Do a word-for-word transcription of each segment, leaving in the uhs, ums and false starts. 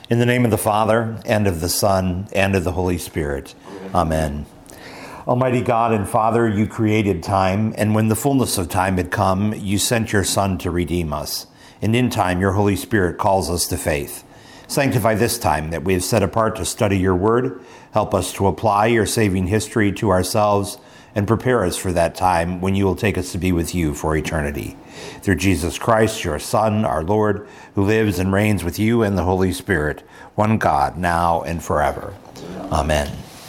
In the name of the Father, and of the Son, and of the Holy Spirit. Amen. Almighty God and Father, you created time, and when the fullness of time had come, you sent your Son to redeem us. And in time, your Holy Spirit calls us to faith. Sanctify this time that we have set apart to study your word. Help us to apply your saving history to ourselves and prepare us for that time when you will take us to be with you for eternity. Through Jesus Christ, your Son, our Lord, who lives and reigns with you and the Holy Spirit, one God, now and forever. Amen.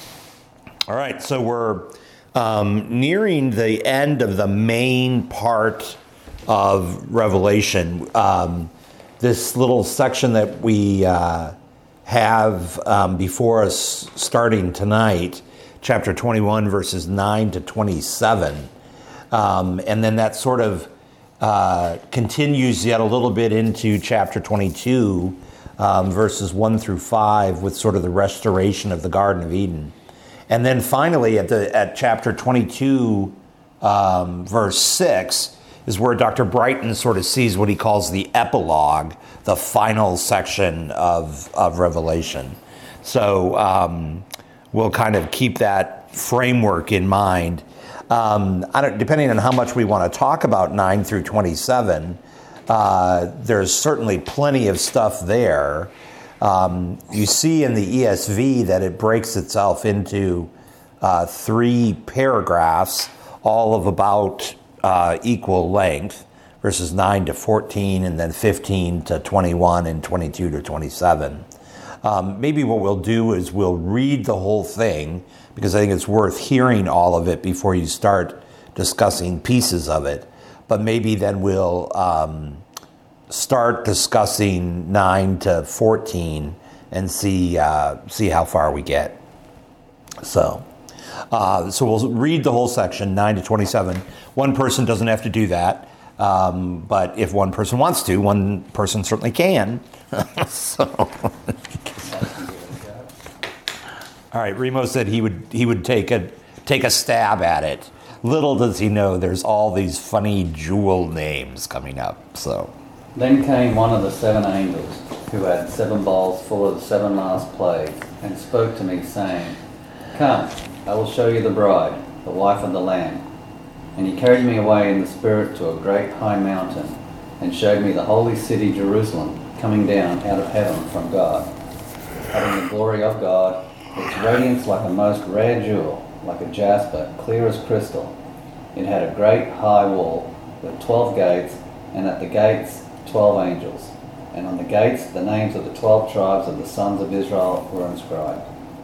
All right, so we're um, nearing the end of the main part of Revelation. Um, this little section that we uh, have um, before us starting tonight, chapter twenty-one, verses nine to twenty-seven. Um, and then that sort of uh, continues yet a little bit into chapter twenty-two, um, verses one through five, with sort of the restoration of the Garden of Eden. And then finally at the at chapter twenty-two, um, verse six, is where Doctor Brighton sort of sees what he calls the epilogue, the final section of, of Revelation. So um, we'll kind of keep that framework in mind. Um, I don't, depending on how much we want to talk about nine through twenty-seven, uh, there's certainly plenty of stuff there. Um, you see in the E S V that it breaks itself into uh, three paragraphs, all of about uh, equal length, verses nine to fourteen, and then fifteen to twenty-one, and twenty-two to twenty-seven. Um, maybe what we'll do is we'll read the whole thing, because I think it's worth hearing all of it before you start discussing pieces of it. But maybe then we'll um, start discussing nine to fourteen and see uh, see how far we get. So, uh, so we'll read the whole section, nine to twenty-seven. One person doesn't have to do that, um, but if one person wants to, one person certainly can. So, all right. Remo said he would he would take a take a stab at it. Little does he know there's all these funny jewel names coming up. So. Then came one of the seven angels, who had seven bowls full of the seven last plagues, and spoke to me, saying, Come, I will show you the bride, the wife of the Lamb. And he carried me away in the Spirit to a great high mountain, and showed me the holy city Jerusalem, coming down out of heaven from God, having the glory of God, its radiance like a most rare jewel, like a jasper, clear as crystal. It had a great high wall, with twelve gates, and at the gates twelve angels, and on the gates the names of the twelve tribes of the sons of Israel were inscribed.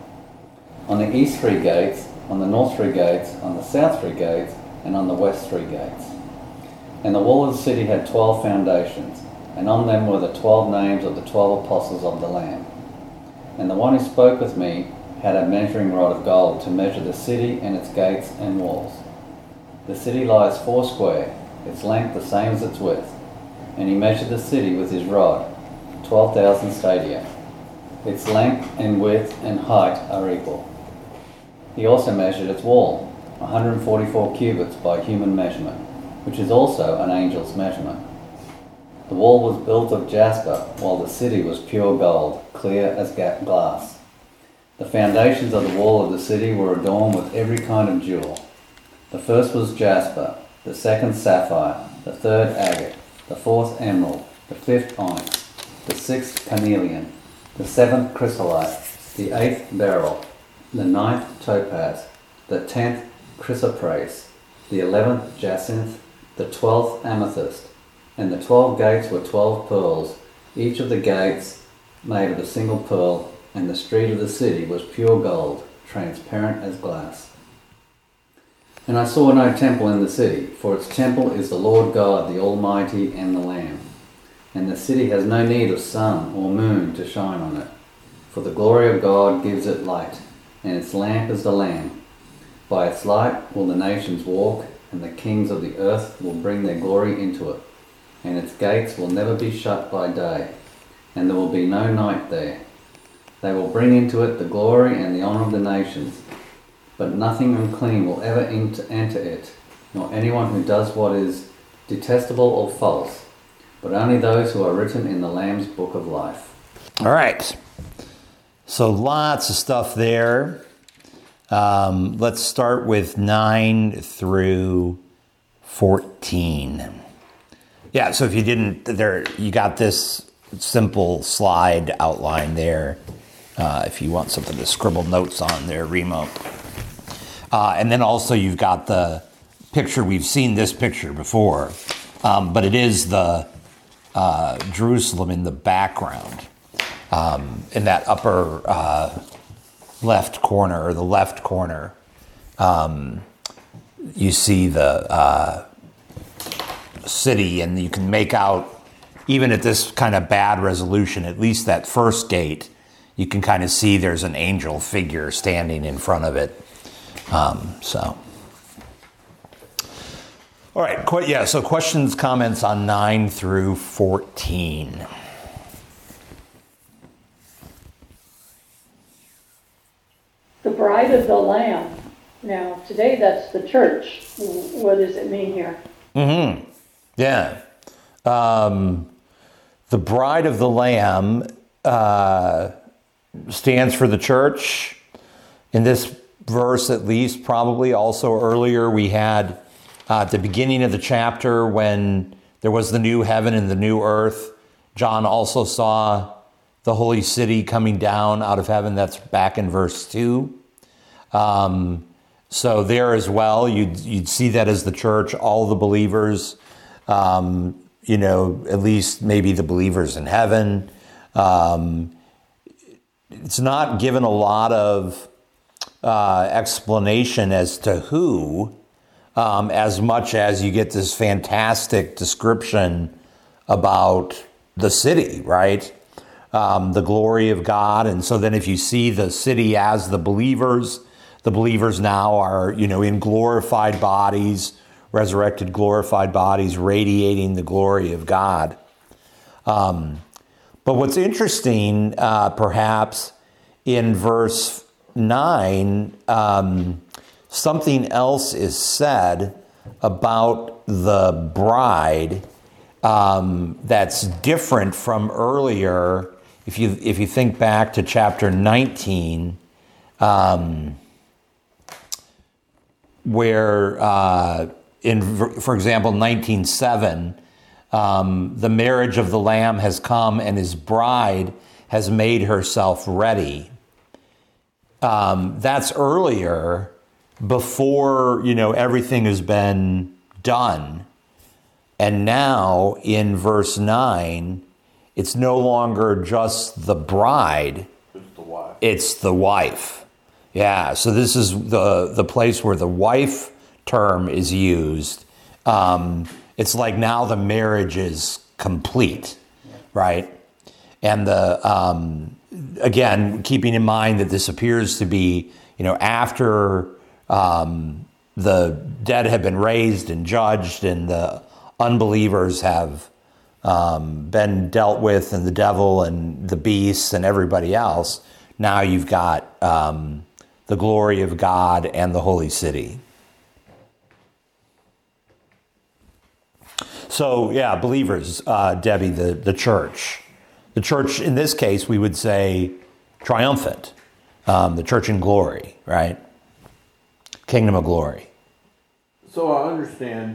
On the east three gates, on the north three gates, on the south three gates, and on the west three gates. And the wall of the city had twelve foundations, and on them were the twelve names of the twelve apostles of the Lamb. And the one who spoke with me had a measuring rod of gold to measure the city and its gates and walls. The city lies foursquare, its length the same as its width. And he measured the city with his rod, twelve thousand stadia. Its length and width and height are equal. He also measured its wall, one hundred forty-four cubits by human measurement, which is also an angel's measurement. The wall was built of jasper, while the city was pure gold, clear as glass. The foundations of the wall of the city were adorned with every kind of jewel. The first was jasper, the second sapphire, the third agate, the fourth emerald, the fifth onyx, the sixth carnelian, the seventh chrysolite, the eighth beryl, the ninth topaz, the tenth chrysoprase, the eleventh jacinth, the twelfth amethyst, and the twelve gates were twelve pearls, each of the gates made of a single pearl, and the street of the city was pure gold, transparent as glass. And I saw no temple in the city, for its temple is the Lord God, the Almighty, and the Lamb. And the city has no need of sun or moon to shine on it, for the glory of God gives it light, and its lamp is the Lamb. By its light will the nations walk, and the kings of the earth will bring their glory into it. And its gates will never be shut by day, and there will be no night there. They will bring into it the glory and the honour of the nations, but nothing unclean will ever enter it, nor anyone who does what is detestable or false, but only those who are written in the Lamb's book of life. All right. So lots of stuff there. Um, let's start with nine through fourteen. Yeah, so if you didn't, there, you got this simple slide outline there. Uh, if you want something to scribble notes on there, Remo. Uh, and then also you've got the picture. We've seen this picture before, um, but it is the uh, Jerusalem in the background, um, in that upper uh, left corner, or the left corner. Um, you see the uh, city, and you can make out, even at this kind of bad resolution, at least that first gate, you can kind of see there's an angel figure standing in front of it. Um, so, all right, qu- yeah, so questions, comments on nine through fourteen. The bride of the Lamb. Now, today that's the church. What does it mean here? Mm-hmm. Yeah. Um, the bride of the Lamb uh, stands for the church. In this verse, at least, probably also earlier, we had uh, at the beginning of the chapter when there was the new heaven and the new earth. John also saw the holy city coming down out of heaven. That's back in verse two. Um, so there as well, you'd, you'd see that as the church, all the believers, um, you know, at least maybe the believers in heaven. Um, it's not given a lot of uh, explanation as to who, um, as much as you get this fantastic description about the city, right? Um, the glory of God. And so then if you see the city as the believers, the believers now are, you know, in glorified bodies, resurrected glorified bodies, radiating the glory of God. Um, but what's interesting, uh, perhaps, in verse nine, um, something else is said about the bride um, that's different from earlier. If you if you think back to chapter nineteen, um, where uh, in, for example, nineteen seven, um, the marriage of the Lamb has come and his bride has made herself ready. Um, that's earlier, before, you know, everything has been done. And now in verse nine, it's no longer just the bride, It's the wife. it's the wife. Yeah, so this is the, the place where the wife term is used. Um, it's like now the marriage is complete, right? And the um, again, keeping in mind that this appears to be, you know, after um, the dead have been raised and judged, and the unbelievers have um, been dealt with, and the devil and the beasts and everybody else. Now you've got um, the glory of God and the holy city. So, yeah, believers, uh, Debbie, the, the church. The church, in this case, we would say triumphant. Um, the church in glory, right? Kingdom of glory. So I understand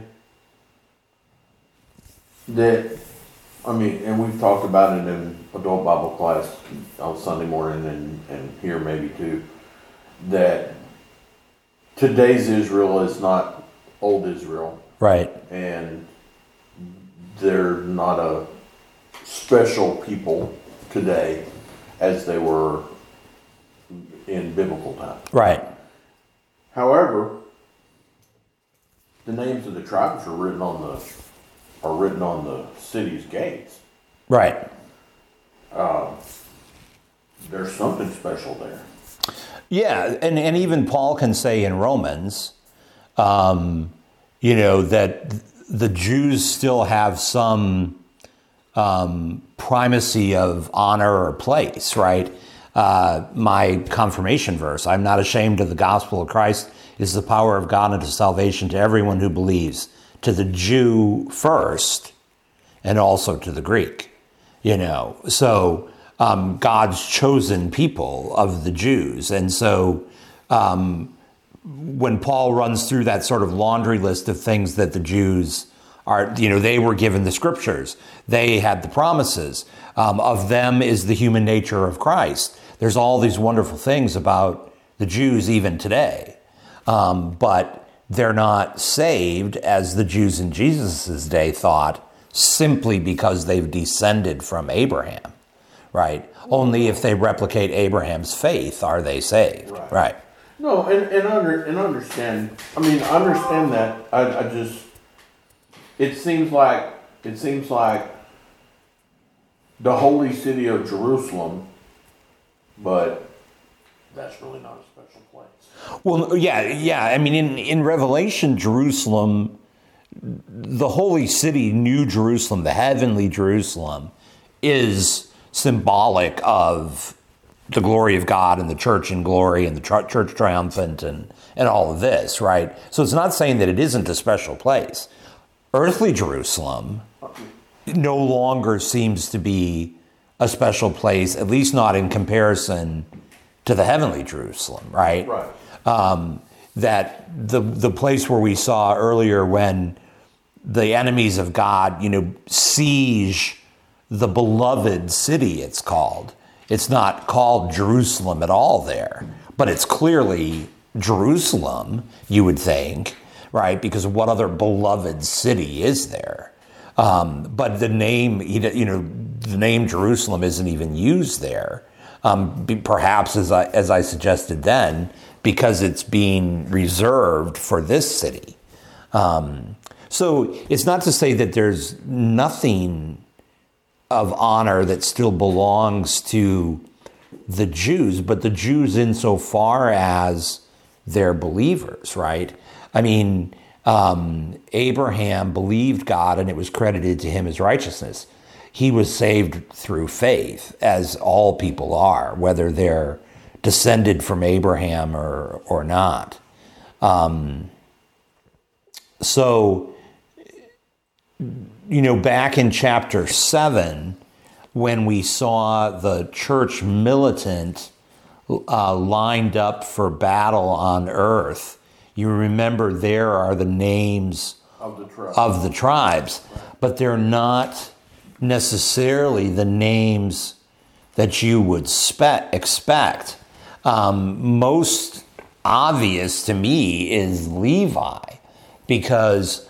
that, I mean, and we've talked about it in adult Bible class on Sunday morning and, and here maybe too, that today's Israel is not old Israel. Right. And they're not a special people today as they were in biblical times. Right. However, the names of the tribes are written on the are written on the city's gates. Right. Uh, there's something special there. Yeah, and, and even Paul can say in Romans, um, you know, that the Jews still have some um, primacy of honor or place, right? Uh, my confirmation verse, I'm not ashamed of the gospel of Christ. It is the power of God unto salvation to everyone who believes, to the Jew first, and also to the Greek, you know. So um, God's chosen people of the Jews. And so um, when Paul runs through that sort of laundry list of things that the Jews are, you know, they were given the scriptures. They had the promises. Um, of them is the human nature of Christ. There's all these wonderful things about the Jews even today. Um, but they're not saved, as the Jews in Jesus' day thought, simply because they've descended from Abraham, right? Only if they replicate Abraham's faith are they saved, right? right. No, and, and, under, and understand, I mean, I understand that. I, I just, it seems like, it seems like the holy city of Jerusalem, but that's really not a special place. Well, yeah, yeah. I mean, in, in Revelation, Jerusalem, the holy city, New Jerusalem, the heavenly Jerusalem, is symbolic of the glory of God and the church in glory and the tr- church triumphant and, and all of this, right? So it's not saying that it isn't a special place. Earthly Jerusalem no longer seems to be a special place, at least not in comparison to the heavenly Jerusalem, right? Right. Um, that the the place where we saw earlier when the enemies of God, you know, siege the beloved city, it's called. It's not called Jerusalem at all there, but it's clearly Jerusalem, you would think, right? Because what other beloved city is there? Um, but the name, you know, the name Jerusalem isn't even used there. Um, perhaps, as I as I suggested then, because it's being reserved for this city. Um, so it's not to say that there's nothing of honor that still belongs to the Jews, but the Jews insofar as they're believers, right? I mean, um, Abraham believed God and it was credited to him as righteousness. He was saved through faith, as all people are, whether they're descended from Abraham or, or not. Um, so, you know, back in chapter seven, when we saw the church militant uh, lined up for battle on earth, you remember there are the names Of the tribes. of the tribes, but they're not necessarily the names that you would spe- expect. Um, most obvious to me is Levi, because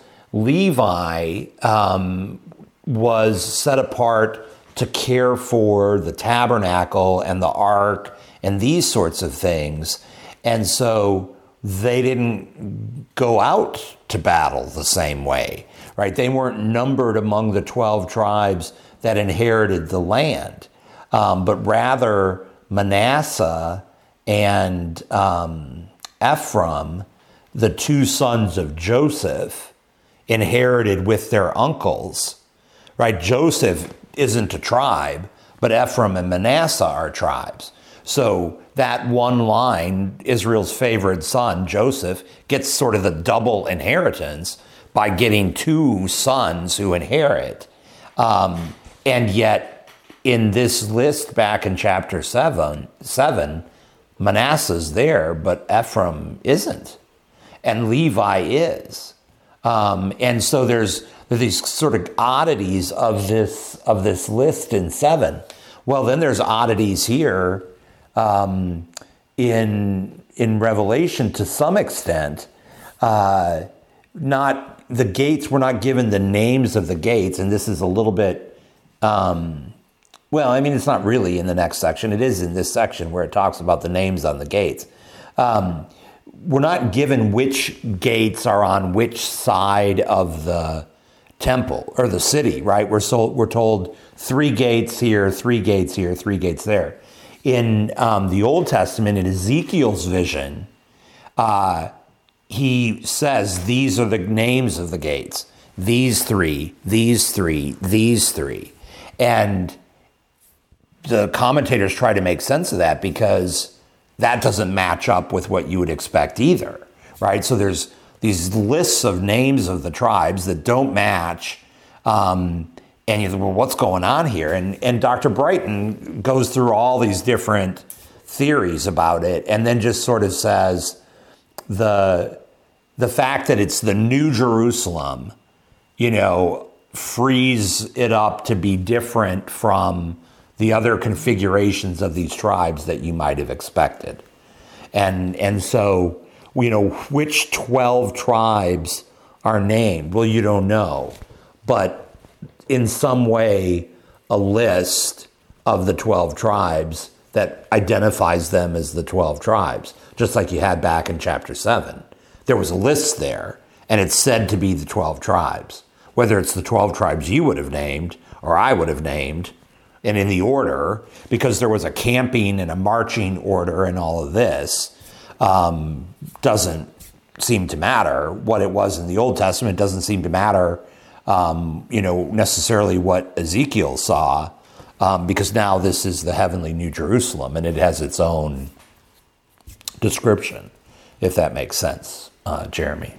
Levi um, was set apart to care for the tabernacle and the ark and these sorts of things. And so they didn't go out to battle the same way, right? They weren't numbered among the twelve tribes that inherited the land, um, but rather Manasseh and um, Ephraim, the two sons of Joseph, inherited with their uncles, right? Joseph isn't a tribe, but Ephraim and Manasseh are tribes. So that one line, Israel's favorite son, Joseph, gets sort of the double inheritance by getting two sons who inherit. Um, and yet, in this list back in chapter seven, seven, Manasseh's there, but Ephraim isn't. And Levi is. Um, and so there's, there's these sort of oddities of this of this list in seven. Well, then there's oddities here um, in in Revelation to some extent. Uh, not the gates. We're not given the names of the gates, and this is a little bit. Um, well, I mean, it's not really in the next section. It is in this section where it talks about the names on the gates. Um, We're not given which gates are on which side of the temple or the city, right? We're so, we're told three gates here, three gates here, three gates there. In um, the Old Testament, in Ezekiel's vision, uh, he says these are the names of the gates. These three, these three, these three. And the commentators try to make sense of that because that doesn't match up with what you would expect either, right? So there's these lists of names of the tribes that don't match, um, And you think, well, what's going on here? And and Doctor Brighton goes through all these different theories about it, and then just sort of says the the fact that it's the New Jerusalem, you know, frees it up to be different from the other configurations of these tribes that you might have expected. And and so, you know, which twelve tribes are named? Well, you don't know. But in some way, a list of the twelve tribes that identifies them as the twelve tribes, just like you had back in chapter seven. There was a list there, and it's said to be the twelve tribes. Whether it's the twelve tribes you would have named, or I would have named, and in the order, because there was a camping and a marching order and all of this, um, doesn't seem to matter. What it was in the Old Testament doesn't seem to matter, um, you know, necessarily what Ezekiel saw, um, because now this is the heavenly New Jerusalem, and it has its own description, if that makes sense, uh, Jeremy.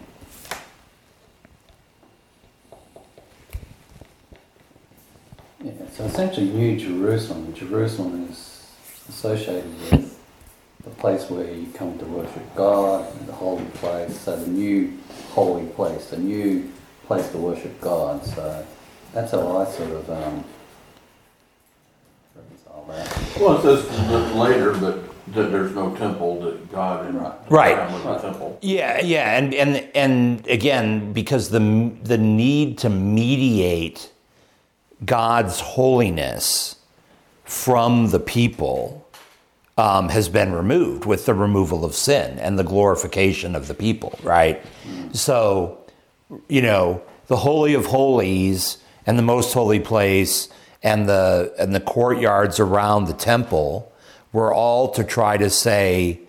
Yeah, so essentially New Jerusalem, Jerusalem is associated with the place where you come to worship God, the holy place, so the new holy place, the new place to worship God. So that's how I sort of um, reconcile that. Well, it says later that, that there's no temple, that God and Right. was a temple. Yeah, yeah, and and and again, because the the need to mediate God's holiness from the people um, has been removed with the removal of sin and the glorification of the people, right? Mm. So, you know, the Holy of Holies and the most holy place and the and the courtyards around the temple were all to try to say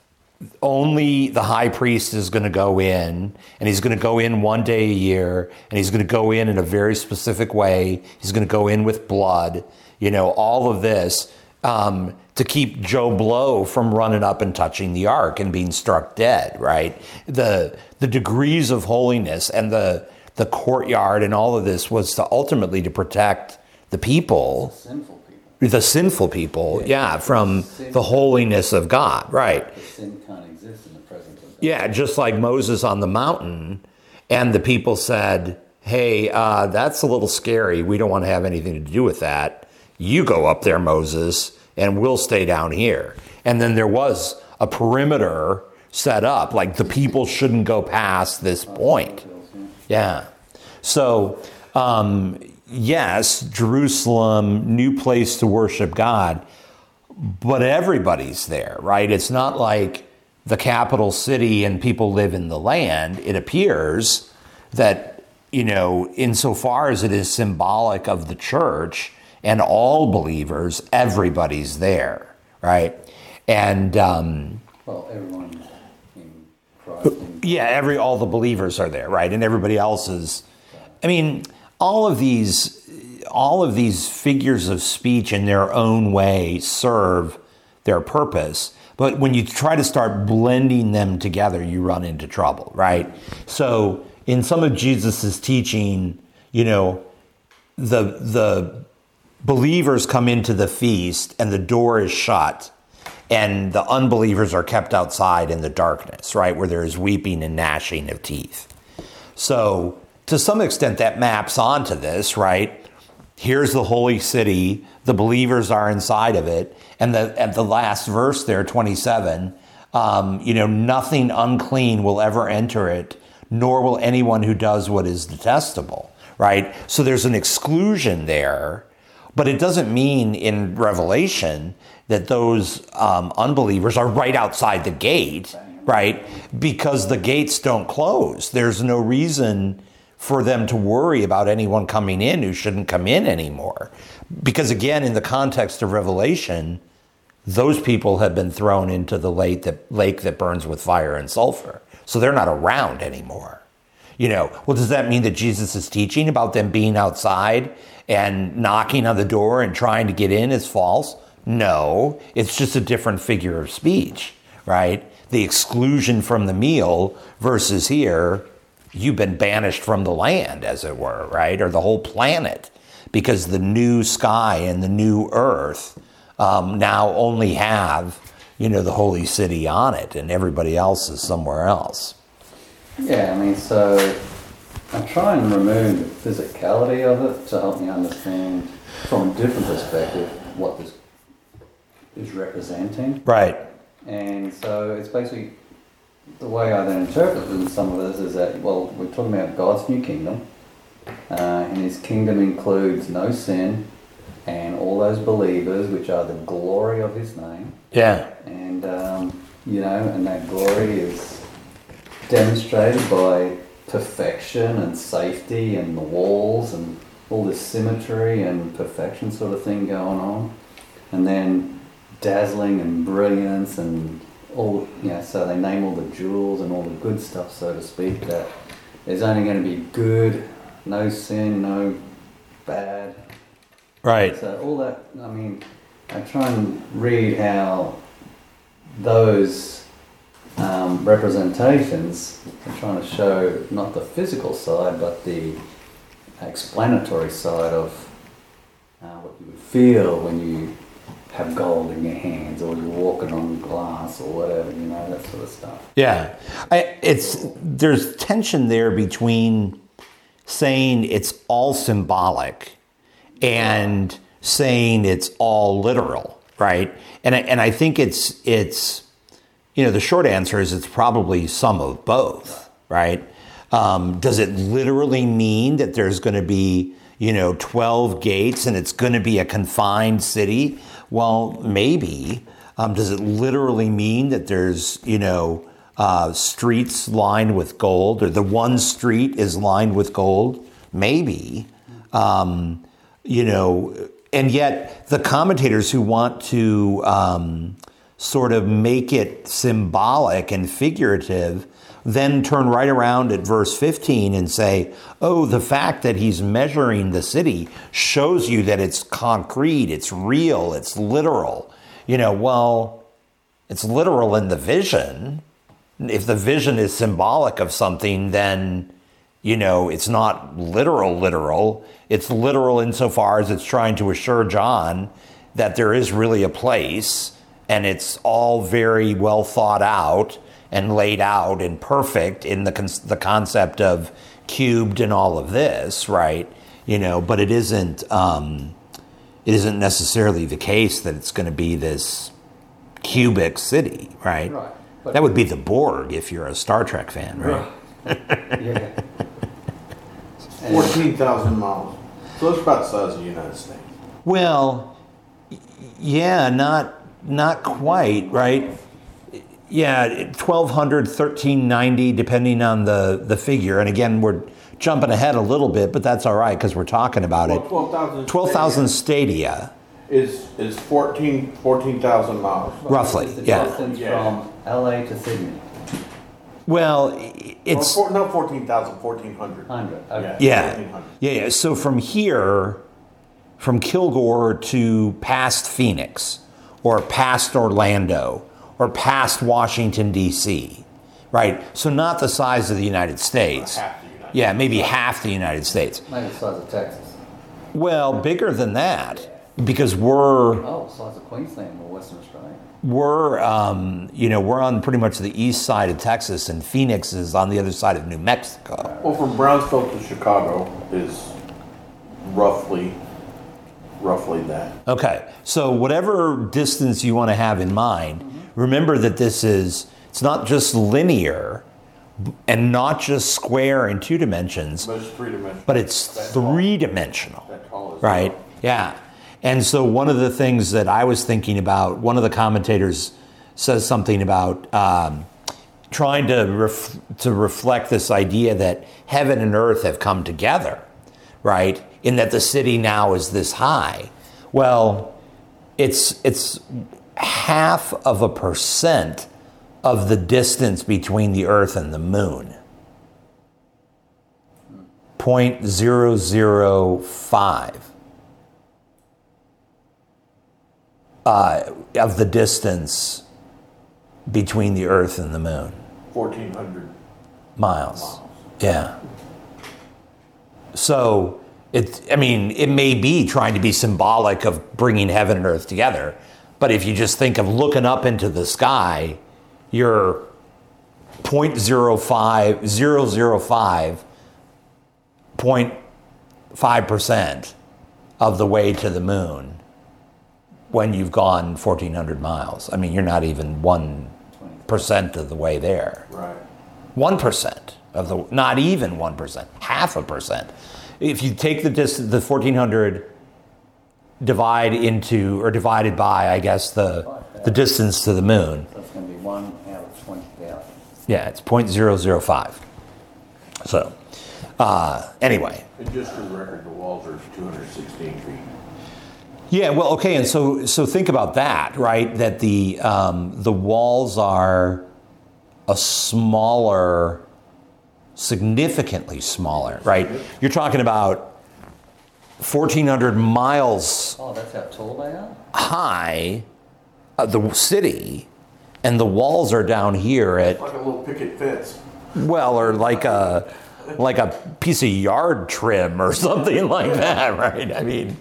only the high priest is going to go in, and he's going to go in one day a year, and he's going to go in in a very specific way. He's going to go in with blood, you know, all of this um, to keep Joe Blow from running up and touching the ark and being struck dead, right? The the degrees of holiness and the the courtyard and all of this was to ultimately to protect the people. Sinful people. The sinful people, yeah, yeah from sin, the holiness of God, right. The sin can't exist in the presence of God. Yeah, just like Moses on the mountain, and the people said, hey, uh, that's a little scary. We don't want to have anything to do with that. You go up there, Moses, and we'll stay down here. And then there was a perimeter set up, like the people shouldn't go past this point. Yeah. So, um, yes, Jerusalem, new place to worship God, but everybody's there, right? It's not like the capital city and people live in the land. It appears that, you know, insofar as it is symbolic of the church and all believers, everybody's there, right? And um, well, everyone in Christ. In- yeah, every all the believers are there, right? And everybody else is. I mean, all of these. All of these figures of speech in their own way serve their purpose. But when you try to start blending them together, you run into trouble, right? So in some of Jesus's teaching, you know, the the believers come into the feast and the door is shut and the unbelievers are kept outside in the darkness, right? Where there is weeping and gnashing of teeth. So to some extent that maps onto this, right? Here's the holy city. The believers are inside of it. And the, at the last verse there, twenty-seven, um, you know, nothing unclean will ever enter it, nor will anyone who does what is detestable, right? So there's an exclusion there, but it doesn't mean in Revelation that those um, unbelievers are right outside the gate, right? Because the gates don't close. There's no reason for them to worry about anyone coming in who shouldn't come in anymore. Because again, in the context of Revelation, those people have been thrown into the lake that, lake that burns with fire and sulfur. So they're not around anymore. You know, well, does that mean that Jesus is teaching about them being outside and knocking on the door and trying to get in is false? No, it's just a different figure of speech, right? The exclusion from the meal versus here, you've been banished from the land, as it were, right? Or the whole planet, because the new sky and the new earth um, now only have, you know, the holy city on it, and everybody else is somewhere else. Yeah, I mean, so I try and remove the physicality of it to help me understand from a different perspective what this is representing. Right. And so it's basically, the way I then interpret it in some of this is that, well, we're talking about God's new kingdom, uh, and his kingdom includes no sin and all those believers, which are the glory of his name. Yeah. And, um, you know, and that glory is demonstrated by perfection and safety and the walls and all this symmetry and perfection sort of thing going on. And then dazzling and brilliance and all, you know, so they name all the jewels and all the good stuff, so to speak, that there's only going to be good, no sin, no bad. Right. So all that, I mean, I try and read how those um, representations are trying to show not the physical side, but the explanatory side of uh, what you would feel when you have gold in your hands, or you're walking on glass, or whatever, you know, that sort of stuff. Yeah, I, it's there's tension there between saying it's all symbolic and saying it's all literal, right? And I, and I think it's it's you know, the short answer is it's probably some of both, right? Um, does it literally mean that there's going to be, you know, twelve gates and it's going to be a confined city? Well, maybe. Um, does it literally mean that there's, you know, uh, streets lined with gold, or the one street is lined with gold? Maybe. Um, you know, and yet the commentators who want to um, sort of make it symbolic and figurative then turn right around at verse fifteen and say, oh, the fact that he's measuring the city shows you that it's concrete, it's real, it's literal. You know, well, it's literal in the vision. If the vision is symbolic of something, then, you know, it's not literal, literal. It's literal insofar as it's trying to assure John that there is really a place, and it's all very well thought out and laid out and perfect in the con- the concept of cubed and all of this, right? You know, but it isn't um, it isn't necessarily the case that it's going to be this cubic city, right? Right. But That would be the Borg if you're a Star Trek fan, right? yeah. And- Fourteen thousand miles. So it's about the size of the United States. Well, y- yeah, not not quite, right? Yeah, twelve hundred, thirteen ninety, depending on the, the figure. And again, we're jumping ahead a little bit, but that's all right because we're talking about Well, it. twelve thousand. twelve thousand stadia, is is fourteen fourteen thousand miles. roughly, It's the yeah. distance Yeah. from L A to Sydney. Well, Or it's, four, no, fourteen thousand, fourteen hundred. Hundred. Okay. yeah, fourteen hundred. yeah, yeah. So from here, from Kilgore to past Phoenix, or past Orlando, or past Washington, D C, right? So not the size of the United States. Half the United Yeah, maybe half the United States. Maybe the size of Texas. Well, bigger than that, because we're Oh, the size of Queensland or Western Australia. we're um, you know we're on pretty much the east side of Texas, and Phoenix is on the other side of New Mexico. Well, from Brownsville to Chicago is roughly, roughly that. Okay, so whatever distance you want to have in mind, remember that this is it's not just linear, and not just square in two dimensions, But it's three dimensional. but it's That tall. three dimensional. That tall as Right? well. Yeah. And so one of the things that I was thinking about, one of the commentators says something about um, trying to ref- to reflect this idea that heaven and earth have come together, right? In that the city now is this high. Well, it's it's half of a percent of the distance between the earth and the moon. Point zero zero five. Uh, of the distance between the Earth and the Moon. fourteen hundred Miles. miles. Yeah. So It, I mean, it may be trying to be symbolic of bringing heaven and earth together, but if you just think of looking up into the sky, you're zero point zero five, zero zero five, zero point five percent of the way to the moon when you've gone fourteen hundred miles. I mean, you're not even one percent of the way there. Right. one percent of the, not even one percent, half a percent. If you take the distance, the fourteen hundred divide into, or divided by, I guess, the the distance to the moon. So it's going to be one out of twenty thousand. Yeah, it's zero point zero zero five. So, uh, anyway. And just for the record, the walls are two hundred sixteen feet. Yeah, well, okay, and so so think about that, right? That the um, the walls are a smaller, significantly smaller, right? You're talking about fourteen hundred miles Oh, that's how tall they are? high, uh, the city, and the walls are down here at, Like a little picket fence. well, or like a like a piece of yard trim or something like that, right? I mean,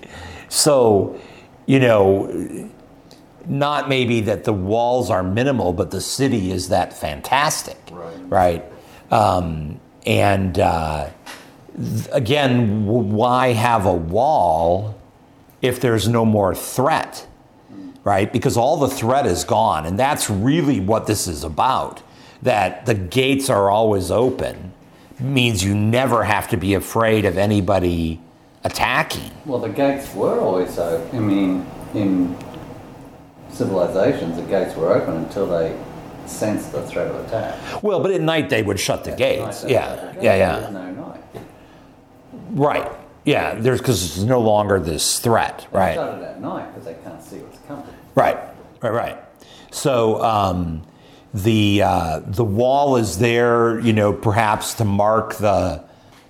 so, you know, not maybe that the walls are minimal, but the city is that fantastic, Right. right? Um, and uh, th- again, w- why have a wall if there's no more threat, right? Because all the threat is gone, and that's really what this is about. That the gates are always open means you never have to be afraid of anybody attacking. Well, the gates were always open. I mean, in civilizations, the gates were open until they sensed the threat of attack. Well, but at night they would shut the gates. Night, they Yeah, shut the gates. yeah, There's yeah. no night. Right. Yeah, there's because there's no longer this threat, They right? shut it at night because they can't see what's coming. Right, right, right. So um, the uh, the wall is there, you know, perhaps to mark the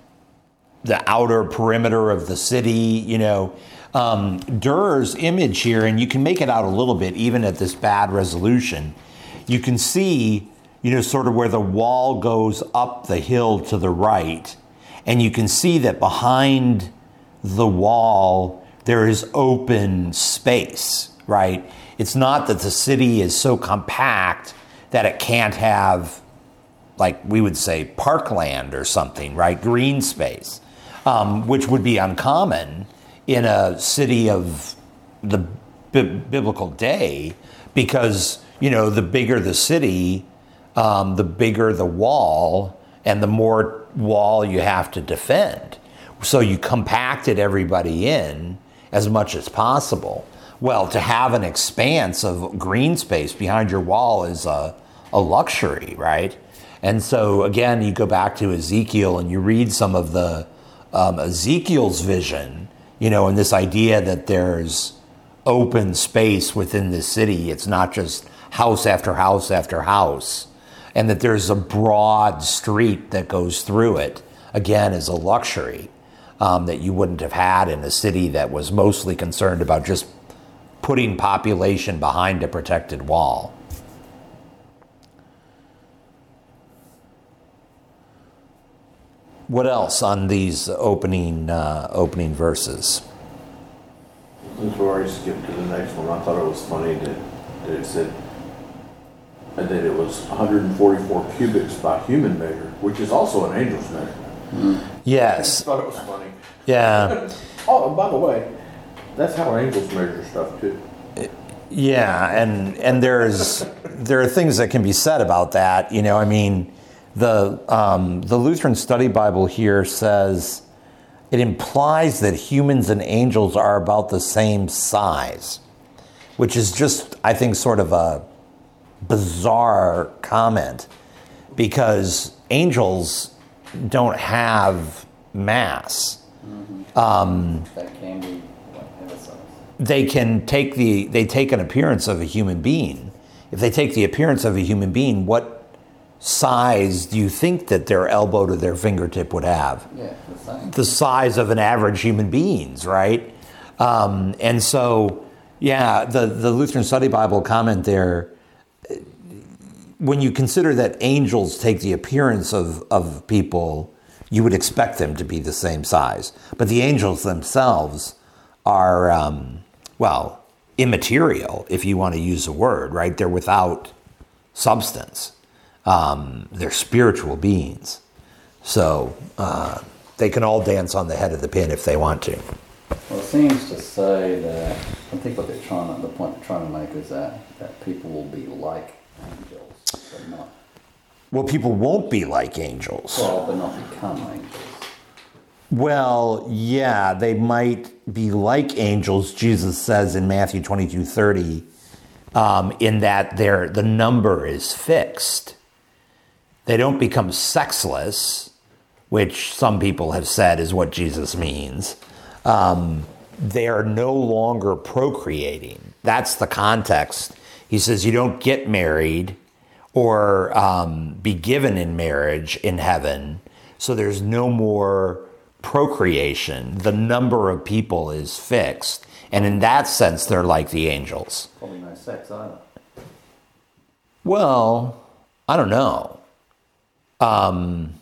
the outer perimeter of the city, you know. Um, Durer's image here, and you can make it out a little bit, even at this bad resolution. You can see, you know, sort of where the wall goes up the hill to the right, and you can see that behind the wall there is open space, right? It's not that the city is so compact that it can't have, like we would say, parkland or something, right? Green space, um, which would be uncommon in a city of the bi- biblical day, because, you know, the bigger the city, um, the bigger the wall, and the more wall you have to defend. So you compacted everybody in as much as possible. Well, to have an expanse of green space behind your wall is a, a luxury, right? And so, again, you go back to Ezekiel and you read some of the um, Ezekiel's vision, you know, and this idea that there's open space within the city. It's not just house after house after house, and that there's a broad street that goes through it, again, is a luxury um, that you wouldn't have had in a city that was mostly concerned about just putting population behind a protected wall. What else on these opening uh, opening verses? Since we already skipped to the next one, I thought it was funny that, that it said that it was one hundred forty-four cubits by human measure, which is also an angel's measure. I Yes. thought it was funny. Yeah. Oh, and by the way, that's how angels measure stuff too. Yeah, and and there's there are things that can be said about that. You know, I mean, the um, the Lutheran Study Bible here says it implies that humans and angels are about the same size, which is just, I think, sort of a bizarre comment, because angels don't have mass. Um, That can be whatever size. they can take the they take an appearance of a human being. If they take the appearance of a human being, what size do you think that their elbow to their fingertip would have? Yeah, the same. The size of an average human being's, right? Um, and so, yeah, the, the Lutheran Study Bible comment there, when you consider that angels take the appearance of, of people, you would expect them to be the same size. But the angels themselves are, um, well, immaterial, if you want to use a word, right? They're without substance. Um, they're spiritual beings. So uh, they can all dance on the head of the pin if they want to. Well, it seems to say that, I think what they're trying to, the point they're trying to make is that, that people will be like angels, but not. Well, people won't be like angels. Well, but not become angels. Well, yeah, they might be like angels, Jesus says in Matthew twenty-two thirty, um, in that their the number is fixed. They don't become sexless, which some people have said is what Jesus means. Um, they are no longer procreating. That's the context. He says you don't get married or um, be given in marriage in heaven, so there's no more procreation. The number of people is fixed, and in that sense, they're like the angels. Probably no sex either. Well, I don't know. Um,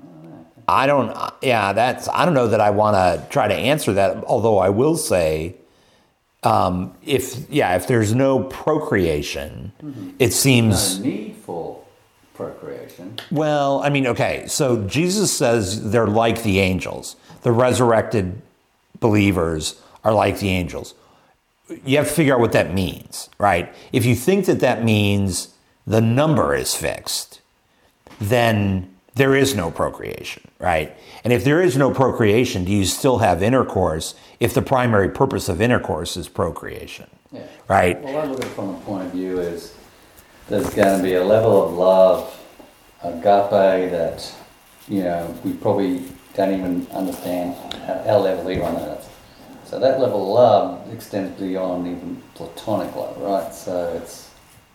I don't. Yeah, that's. I don't know that I want to try to answer that. Although I will say, um, if yeah, if there's no procreation, mm-hmm. it seems no need for procreation. Well, I mean, okay. So Jesus says they're like the angels. The resurrected believers are like the angels. You have to figure out what that means, right? If you think that that means the number is fixed, then there is no procreation, right? And if there is no procreation, do you still have intercourse if the primary purpose of intercourse is procreation, yeah. right? Well, I look at it from the point of view is there's going to be a level of love, agape, that, you know, we probably don't even understand our level here on earth. So that level of love extends beyond even platonic love, right? So it's,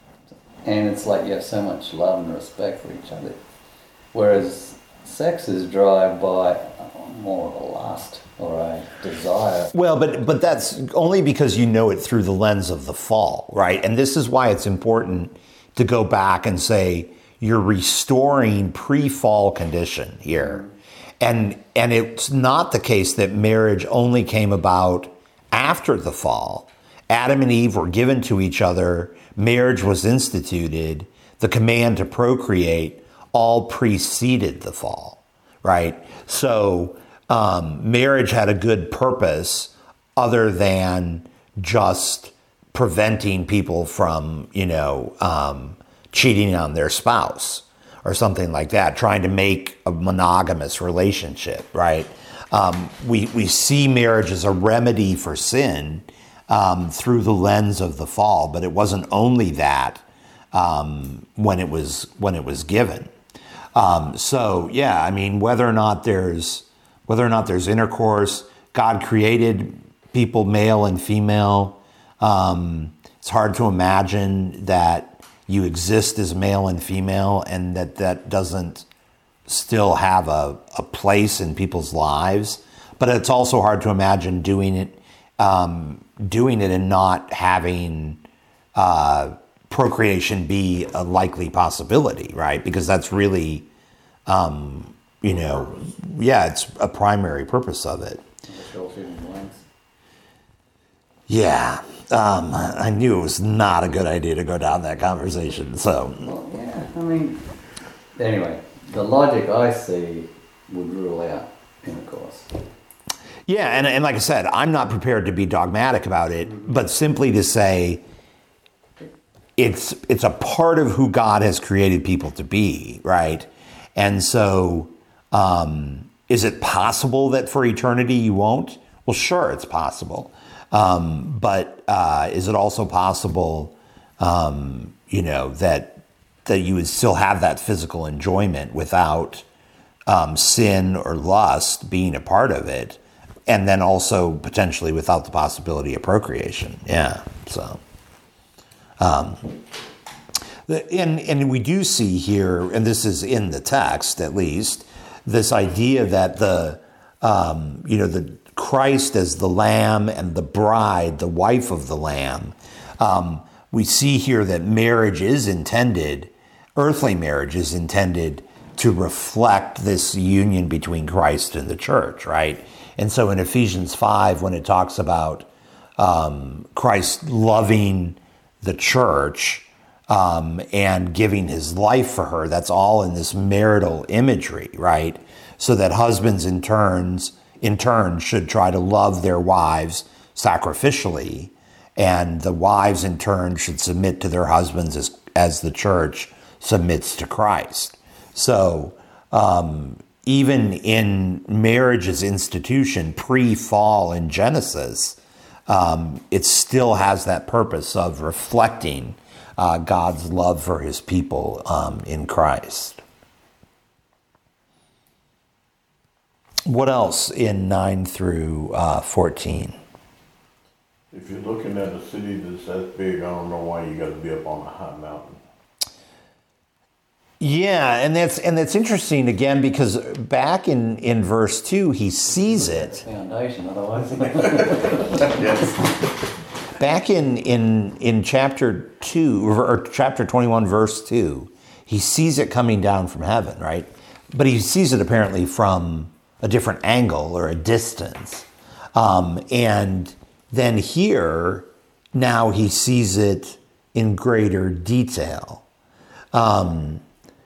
and it's like you have so much love and respect for each other. Whereas sex is driven by more of a lust or a desire. Well, but but that's only because you know it through the lens of the fall, right? And this is why it's important to go back and say you're restoring pre-fall condition here. Mm-hmm. And and it's not the case that marriage only came about after the fall. Adam and Eve were given to each other. Marriage was instituted. The command to procreate all preceded the fall, right? So um, marriage had a good purpose other than just preventing people from, you know, um, cheating on their spouse or something like that, trying to make a monogamous relationship, right? Um, we, we see marriage as a remedy for sin um, through the lens of the fall, but it wasn't only that um, when it was when it was given. Um, so yeah, I mean, whether or not there's whether or not there's intercourse, God created people, male and female. Um, it's hard to imagine that you exist as male and female and that that doesn't still have a, a place in people's lives. But it's also hard to imagine doing it, um, doing it and not having uh, procreation be a likely possibility, right? Because that's really, um, you know, yeah, it's a primary purpose of it. Yeah, um, I knew it was not a good idea to go down that conversation. So, well, yeah, I mean, anyway, the logic I see would rule out intercourse. Yeah, and, and like I said, I'm not prepared to be dogmatic about it, mm-hmm. but simply to say it's it's a part of who God has created people to be, right? And so, um, is it possible that for eternity you won't? Well, sure, it's possible. Um, but uh, is it also possible, um, you know, that that you would still have that physical enjoyment without um, sin or lust being a part of it, and then also potentially without the possibility of procreation? Yeah. So, um, the, and and we do see here, and this is in the text at least, this idea that the um, you know the Christ as the Lamb and the bride, the wife of the Lamb. Um, we see here that marriage is intended, earthly marriage is intended to reflect this union between Christ and the church, right? And so in Ephesians five, when it talks about um, Christ loving the church um, and giving his life for her, that's all in this marital imagery, right? So that husbands in turns, in turn should try to love their wives sacrificially, and the wives in turn should submit to their husbands as, as the church submits to Christ. So um, even in marriage's institution, pre-fall in Genesis, um, it still has that purpose of reflecting uh, God's love for his people um, in Christ. What else in nine through uh, fourteen? If you're looking at a city that's that big, I don't know why you got to be up on a high mountain. Yeah, and that's and that's interesting again, because back in, in verse two, he sees it. Foundation, otherwise. Yes. Back in, in in chapter two or chapter twenty-one, verse two, he sees it coming down from heaven, right? But he sees it apparently from a different angle or a distance. Um, and then here, now he sees it in greater detail. Um,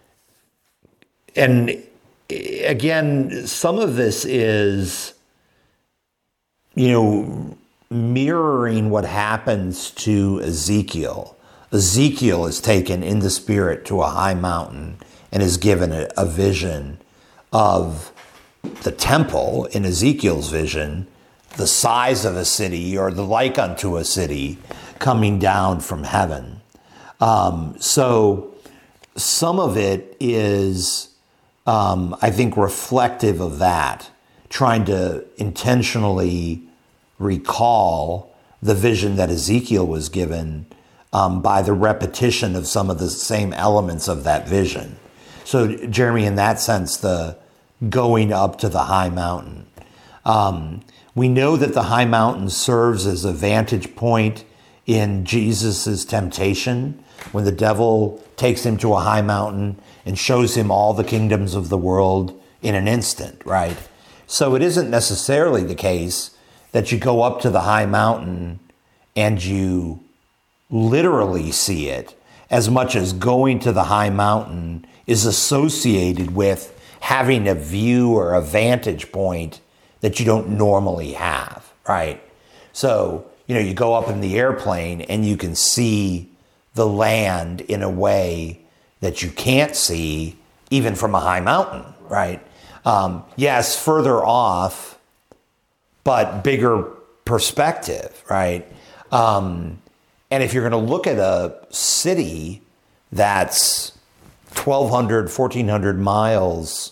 and again, some of this is, you know, mirroring what happens to Ezekiel. Ezekiel is taken in the spirit to a high mountain and is given a, a vision of the temple in Ezekiel's vision, the size of a city or the like unto a city coming down from heaven. Um, so some of it is, um, I think, reflective of that, trying to intentionally recall the vision that Ezekiel was given um, by the repetition of some of the same elements of that vision. So, Jeremy, in that sense, the going up to the high mountain. Um, we know that the high mountain serves as a vantage point in Jesus's temptation, when the devil takes him to a high mountain and shows him all the kingdoms of the world in an instant, right? So it isn't necessarily the case that you go up to the high mountain and you literally see it, as much as going to the high mountain is associated with having a view or a vantage point that you don't normally have, right? So, you know, you go up in the airplane and you can see the land in a way that you can't see even from a high mountain, right? Um, yes, further off, but bigger perspective, right? Um, and if you're going to look at a city that's twelve hundred, fourteen hundred miles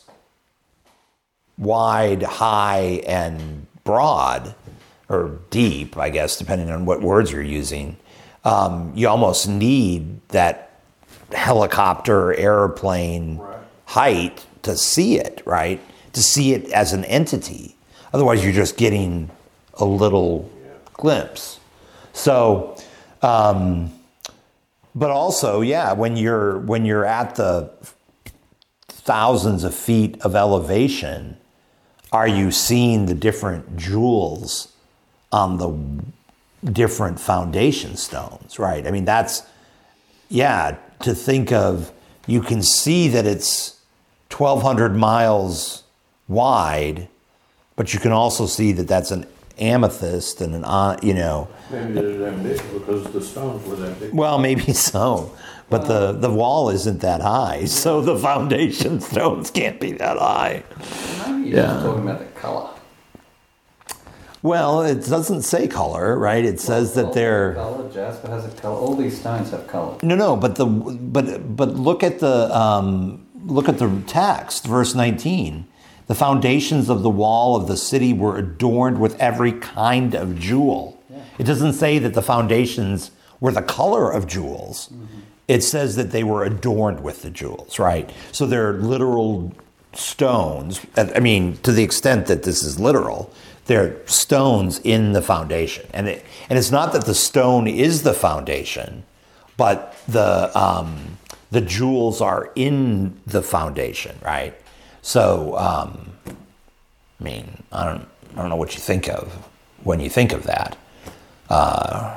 wide, high, and broad, or deep, I guess, depending on what words you're using, um, you almost need that helicopter, airplane Right. height to see it, right? To see it as an entity. Otherwise, you're just getting a little Yeah. glimpse. So, um, but also, yeah, when you're when you're at the thousands of feet of elevation, are you seeing the different jewels on the different foundation stones, right? I mean, that's, yeah, to think of, you can see that it's twelve hundred miles wide, but you can also see that that's an amethyst and an, uh, you know. Maybe they're that big because the stones were that big. Well, maybe so, but the, the wall isn't that high, so the foundation stones can't be that high. Maybe you're Yeah. just talking about the colour. Well, it doesn't say color, right? It says that they're... Colour, jasper has a colour. All these stones have colour. No, no, but the but but look at the um, look at the text, verse nineteen. The foundations of the wall of the city were adorned with every kind of jewel. Yeah. It doesn't say that the foundations were the color of jewels. Mm-hmm. It says that they were adorned with the jewels, right? So they're literal stones. I mean, to the extent that this is literal, they're stones in the foundation. And it, and it's not that the stone is the foundation, but the um, the jewels are in the foundation, right? So, um, I mean, I don't, I don't know what you think of when you think of that. Uh,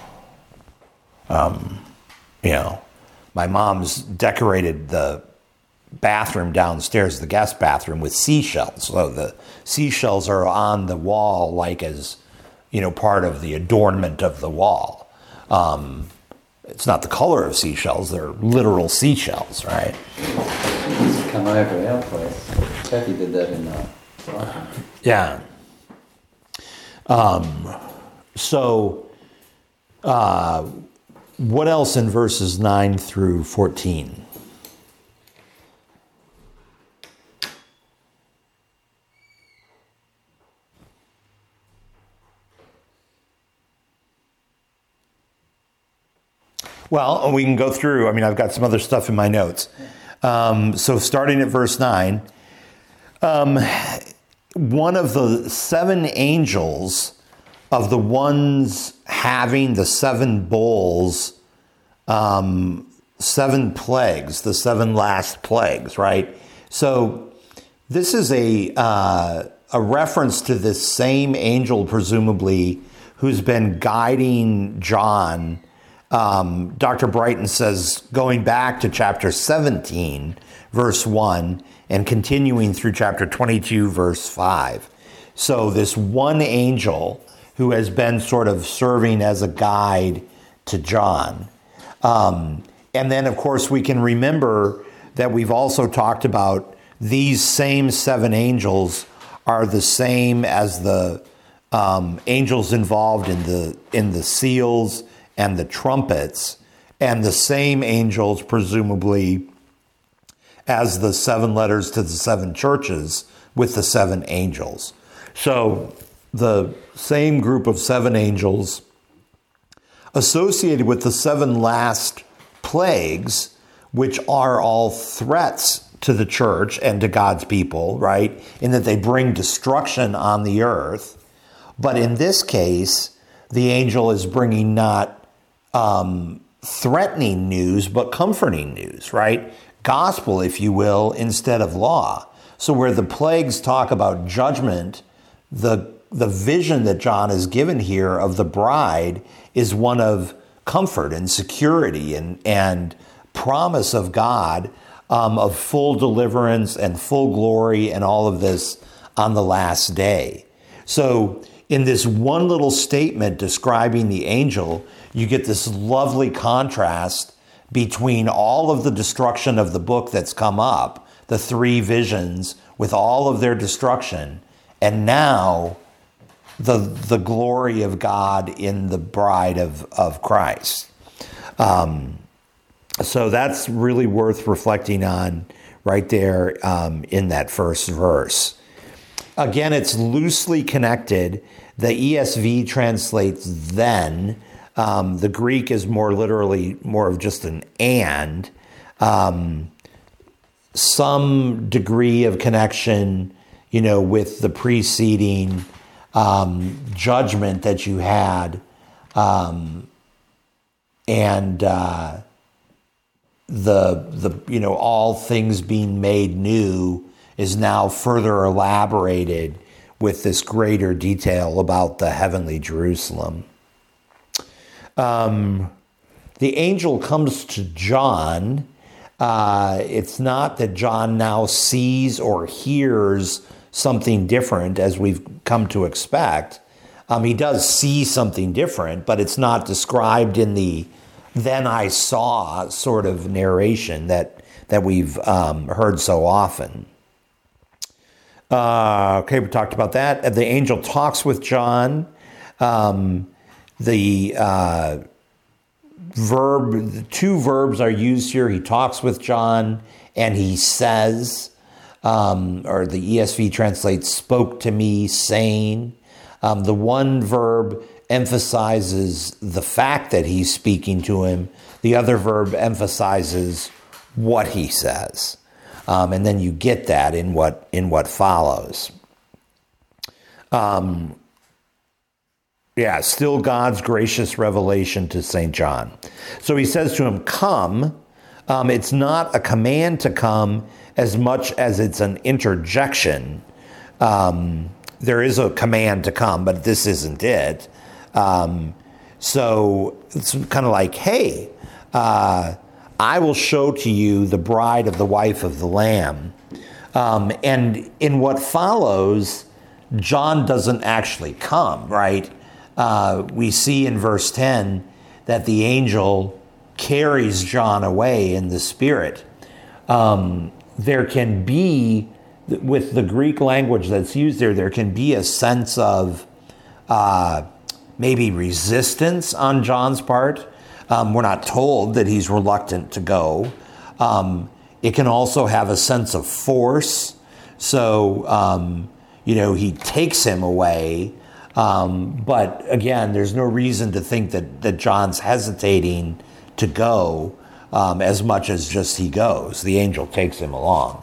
um, you know, my mom's decorated the bathroom downstairs, the guest bathroom, with seashells. So the seashells are on the wall, like as, you know, part of the adornment of the wall. Um, it's not the color of seashells; they're literal seashells, right? It's come over to our place. Kathy did that in the bathroom. Yeah. Um. So, uh, what else in verses nine through fourteen? Well, we can go through. I mean, I've got some other stuff in my notes. Um, so starting at verse nine, um, one of the seven angels of the ones having the seven bowls, um, seven plagues, the seven last plagues, right? So this is a, uh, a reference to this same angel, presumably, who's been guiding John. Um, Doctor Brighton says, going back to chapter seventeen, verse one, and continuing through chapter twenty-two, verse five. So this one angel who has been sort of serving as a guide to John. Um, and then, of course, we can remember that we've also talked about these same seven angels are the same as the um, angels involved in the in the seals and the trumpets, and the same angels, presumably, as the seven letters to the seven churches with the seven angels. So the same group of seven angels associated with the seven last plagues, which are all threats to the church and to God's people, right? In that they bring destruction on the earth. But in this case, the angel is bringing not Um, threatening news, but comforting news, right? Gospel, if you will, instead of law. So where the plagues talk about judgment, the the vision that John is given here of the bride is one of comfort and security and, and promise of God, um, of full deliverance and full glory and all of this on the last day. So in this one little statement describing the angel, you get this lovely contrast between all of the destruction of the book that's come up, the three visions with all of their destruction, and now the the glory of God in the bride of, of Christ. Um, so that's really worth reflecting on right there um, in that first verse. Again, it's loosely connected. The E S V translates then. Um, the Greek is more literally more of just an and. Um, some degree of connection, you know, with the preceding um, judgment that you had. Um, and uh, the, the, you know, all things being made new is now further elaborated with this greater detail about the heavenly Jerusalem. Um, the angel comes to John. Uh, it's not that John now sees or hears something different, as we've come to expect. Um, he does see something different, but it's not described in the "then I saw" sort of narration that that we've um, heard so often. Uh, okay, we talked about that. The angel talks with John. Um, the uh, verb, the two verbs are used here. He talks with John and he says, um, or the E S V translates, spoke to me, saying. Um, the one verb emphasizes the fact that he's speaking to him. The other verb emphasizes what he says. Um, and then you get that in what in what follows. Um, yeah, still God's gracious revelation to Saint John. So he says to him, "Come, Um, it's not a command to come as much as it's an interjection. Um, there is a command to come, but this isn't it. Um, so it's kind of like, hey, uh, I will show to you the bride of the wife of the Lamb. Um, and in what follows, John doesn't actually come, right? Uh, we see in verse ten that the angel carries John away in the spirit. Um, there can be, with the Greek language that's used there, there can be a sense of uh, maybe resistance on John's part. Um, we're not told that he's reluctant to go. Um, it can also have a sense of force. So, um, you know, he takes him away. Um, but again, there's no reason to think that, that John's hesitating to go um, as much as just he goes. The angel takes him along.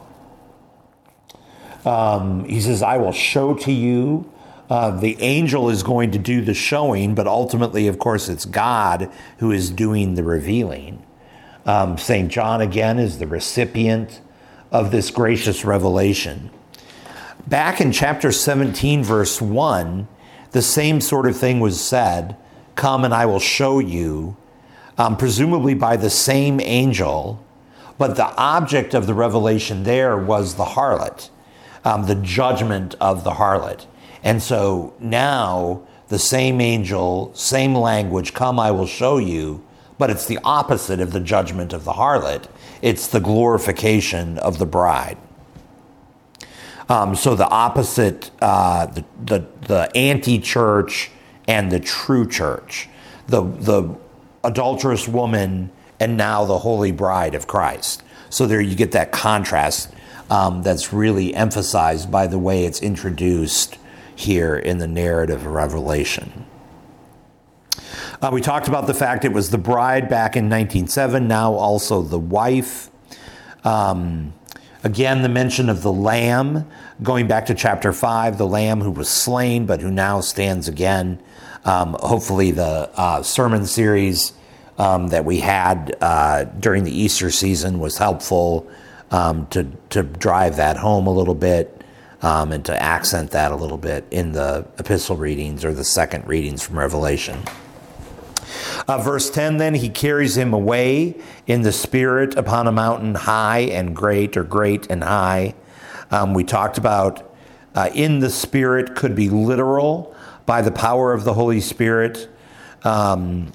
Um, he says, I will show to you. Uh, the angel is going to do the showing, but ultimately, of course, it's God who is doing the revealing. Um, Saint John, again, is the recipient of this gracious revelation. Back in chapter seventeen, verse one, the same sort of thing was said, come and I will show you, um, presumably by the same angel, but the object of the revelation there was the harlot, um, the judgment of the harlot. And so now the same angel, same language, come, I will show you, but it's the opposite of the judgment of the harlot. It's the glorification of the bride. Um, so the opposite, uh, the, the, the anti-church and the true church, the, the adulterous woman and now the holy bride of Christ. So there you get that contrast um, that's really emphasized by the way it's introduced here in the narrative of Revelation. Uh, we talked about the fact it was the bride back in nineteen oh seven, now also the wife. Um, again, the mention of the Lamb, going back to chapter five, the Lamb who was slain but who now stands again. Um, hopefully the uh, sermon series um, that we had uh, during the Easter season was helpful um, to, to drive that home a little bit. Um, and to accent that a little bit in the epistle readings or the second readings from Revelation. Uh, verse ten, then, he carries him away in the spirit upon a mountain high and great, or great and high. Um, we talked about uh, in the spirit could be literal by the power of the Holy Spirit. Um,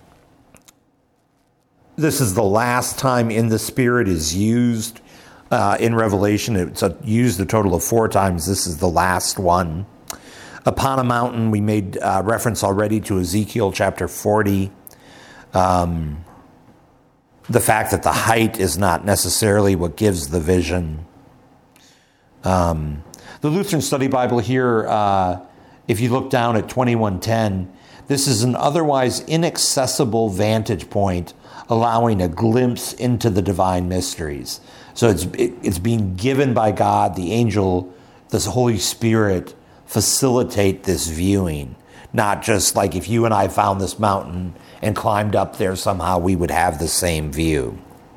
this is the last time in the spirit is used. Uh, in Revelation, it's a, used a total of four times. This is the last one. Upon a mountain, we made uh, reference already to Ezekiel chapter forty. Um, the fact that the height is not necessarily what gives the vision. Um, the Lutheran Study Bible here, uh, if you look down at twenty-one ten, this is an otherwise inaccessible vantage point, allowing a glimpse into the divine mysteries. So it's it, it's being given by God, the angel, the Holy Spirit, facilitate this viewing. Not just like if you and I found this mountain and climbed up there, somehow we would have the same view.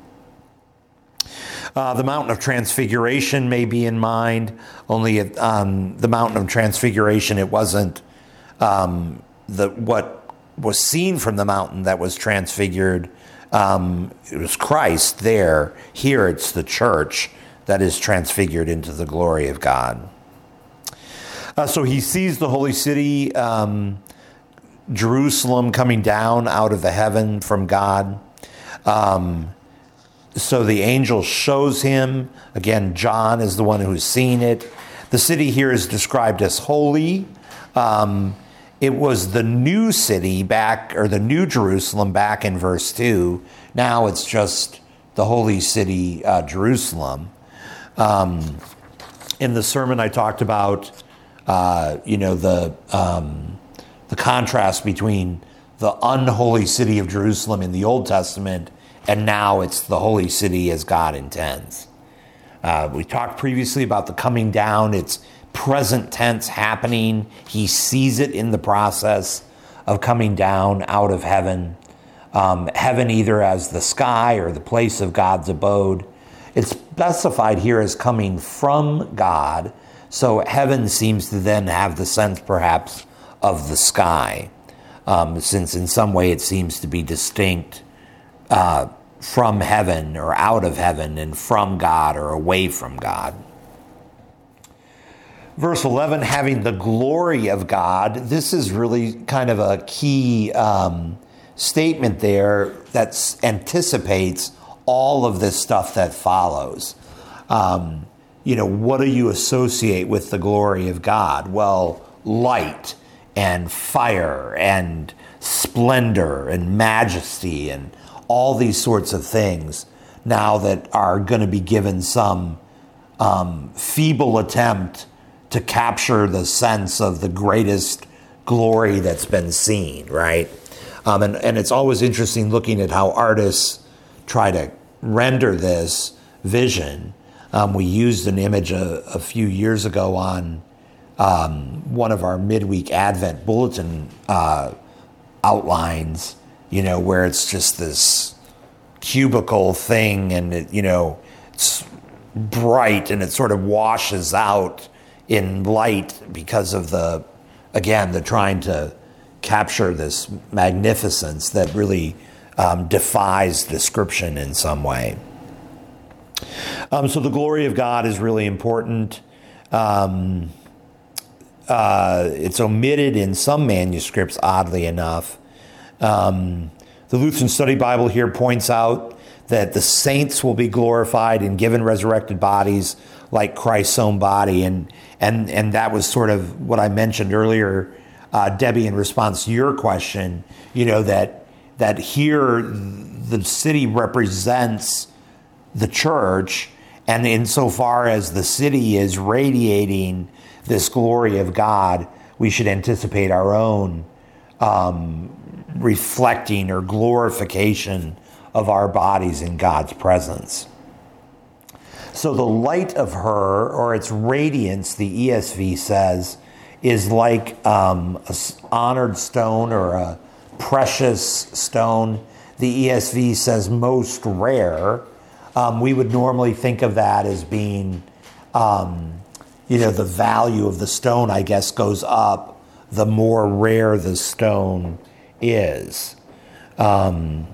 Uh, the mountain of transfiguration may be in mind, only at um, the mountain of transfiguration, it wasn't um, the what was seen from the mountain that was transfigured. Um, it was Christ there. Here it's the church that is transfigured into the glory of God. Uh, so he sees the holy city, um, Jerusalem, coming down out of the heaven from God. Um, so the angel shows him. Again, John is the one who's seen it. The city here is described as holy. Um, It was the new city back, or the new Jerusalem back in verse two. Now it's just the holy city, uh, Jerusalem. Um, in the sermon I talked about, uh, you know, the um, the contrast between the unholy city of Jerusalem in the Old Testament, and now it's the holy city as God intends. Uh, we talked previously about the coming down. It's present tense happening. He sees it in the process of coming down out of heaven. um, heaven either as the sky or the place of God's abode. It's specified here as coming from God, so heaven seems to then have the sense perhaps of the sky, um, since in some way it seems to be distinct uh, from heaven or out of heaven and from God or away from God. Verse eleven, having the glory of God. This is really kind of a key um, statement there that anticipates all of this stuff that follows. Um, you know, what do you associate with the glory of God? Well, light and fire and splendor and majesty and all these sorts of things now that are going to be given some um, feeble attempt to capture the sense of the greatest glory that's been seen, right? Um, and, and it's always interesting looking at how artists try to render this vision. Um, we used an image a, a few years ago on um, one of our midweek Advent bulletin uh, outlines, you know, where it's just this cubicle thing and, it, you know, it's bright and it sort of washes out in light because of the, again, the trying to capture this magnificence that really um, defies description in some way. Um, so the glory of God is really important. Um, uh, it's omitted in some manuscripts, oddly enough. Um, the Lutheran Study Bible here points out that the saints will be glorified and given resurrected bodies like Christ's own body. And and and that was sort of what I mentioned earlier, uh, Debbie, in response to your question, you know, that that here the city represents the church, and insofar as the city is radiating this glory of God, we should anticipate our own um, reflecting or glorification of our bodies in God's presence. So the light of her, or its radiance, the E S V says, is like um, an honored stone or a precious stone. The E S V says most rare. Um, we would normally think of that as being, um, you know, the value of the stone, I guess, goes up the more rare the stone is. Um,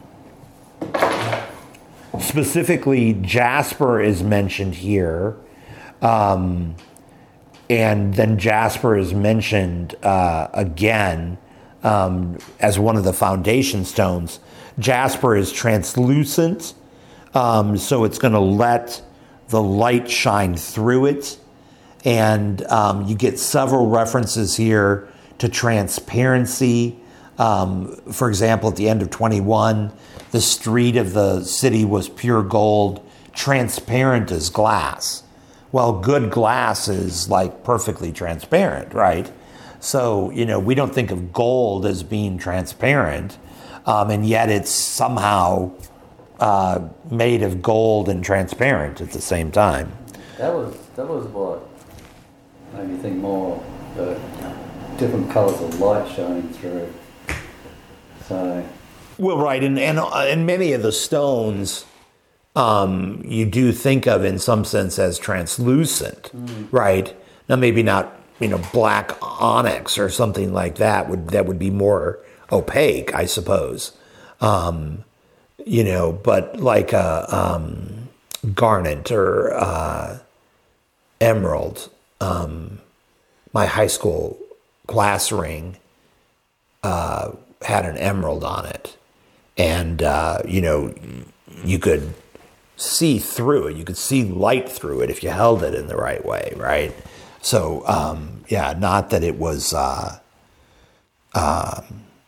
specifically, jasper is mentioned here. Um, and then jasper is mentioned uh, again um, as one of the foundation stones. Jasper is translucent. Um, so it's going to let the light shine through it. And um, you get several references here to transparency. Um, for example, at the end of twenty-one, the street of the city was pure gold, transparent as glass. Well, good glass is like perfectly transparent, right? So, you know, we don't think of gold as being transparent, um, and yet it's somehow Uh, made of gold and transparent at the same time. That was that was what made me think more the different colours of light shining through. So well, right, and and and many of the stones um, you do think of in some sense as translucent, mm. right? Now maybe not, you know, black onyx or something like that would that would be more opaque, I suppose. Um, You know, but like a um, garnet or uh, emerald. Um, my high school class ring uh, had an emerald on it. And, uh, you know, you could see through it. You could see light through it if you held it in the right way, right? So, um, yeah, not that it was... Uh, um,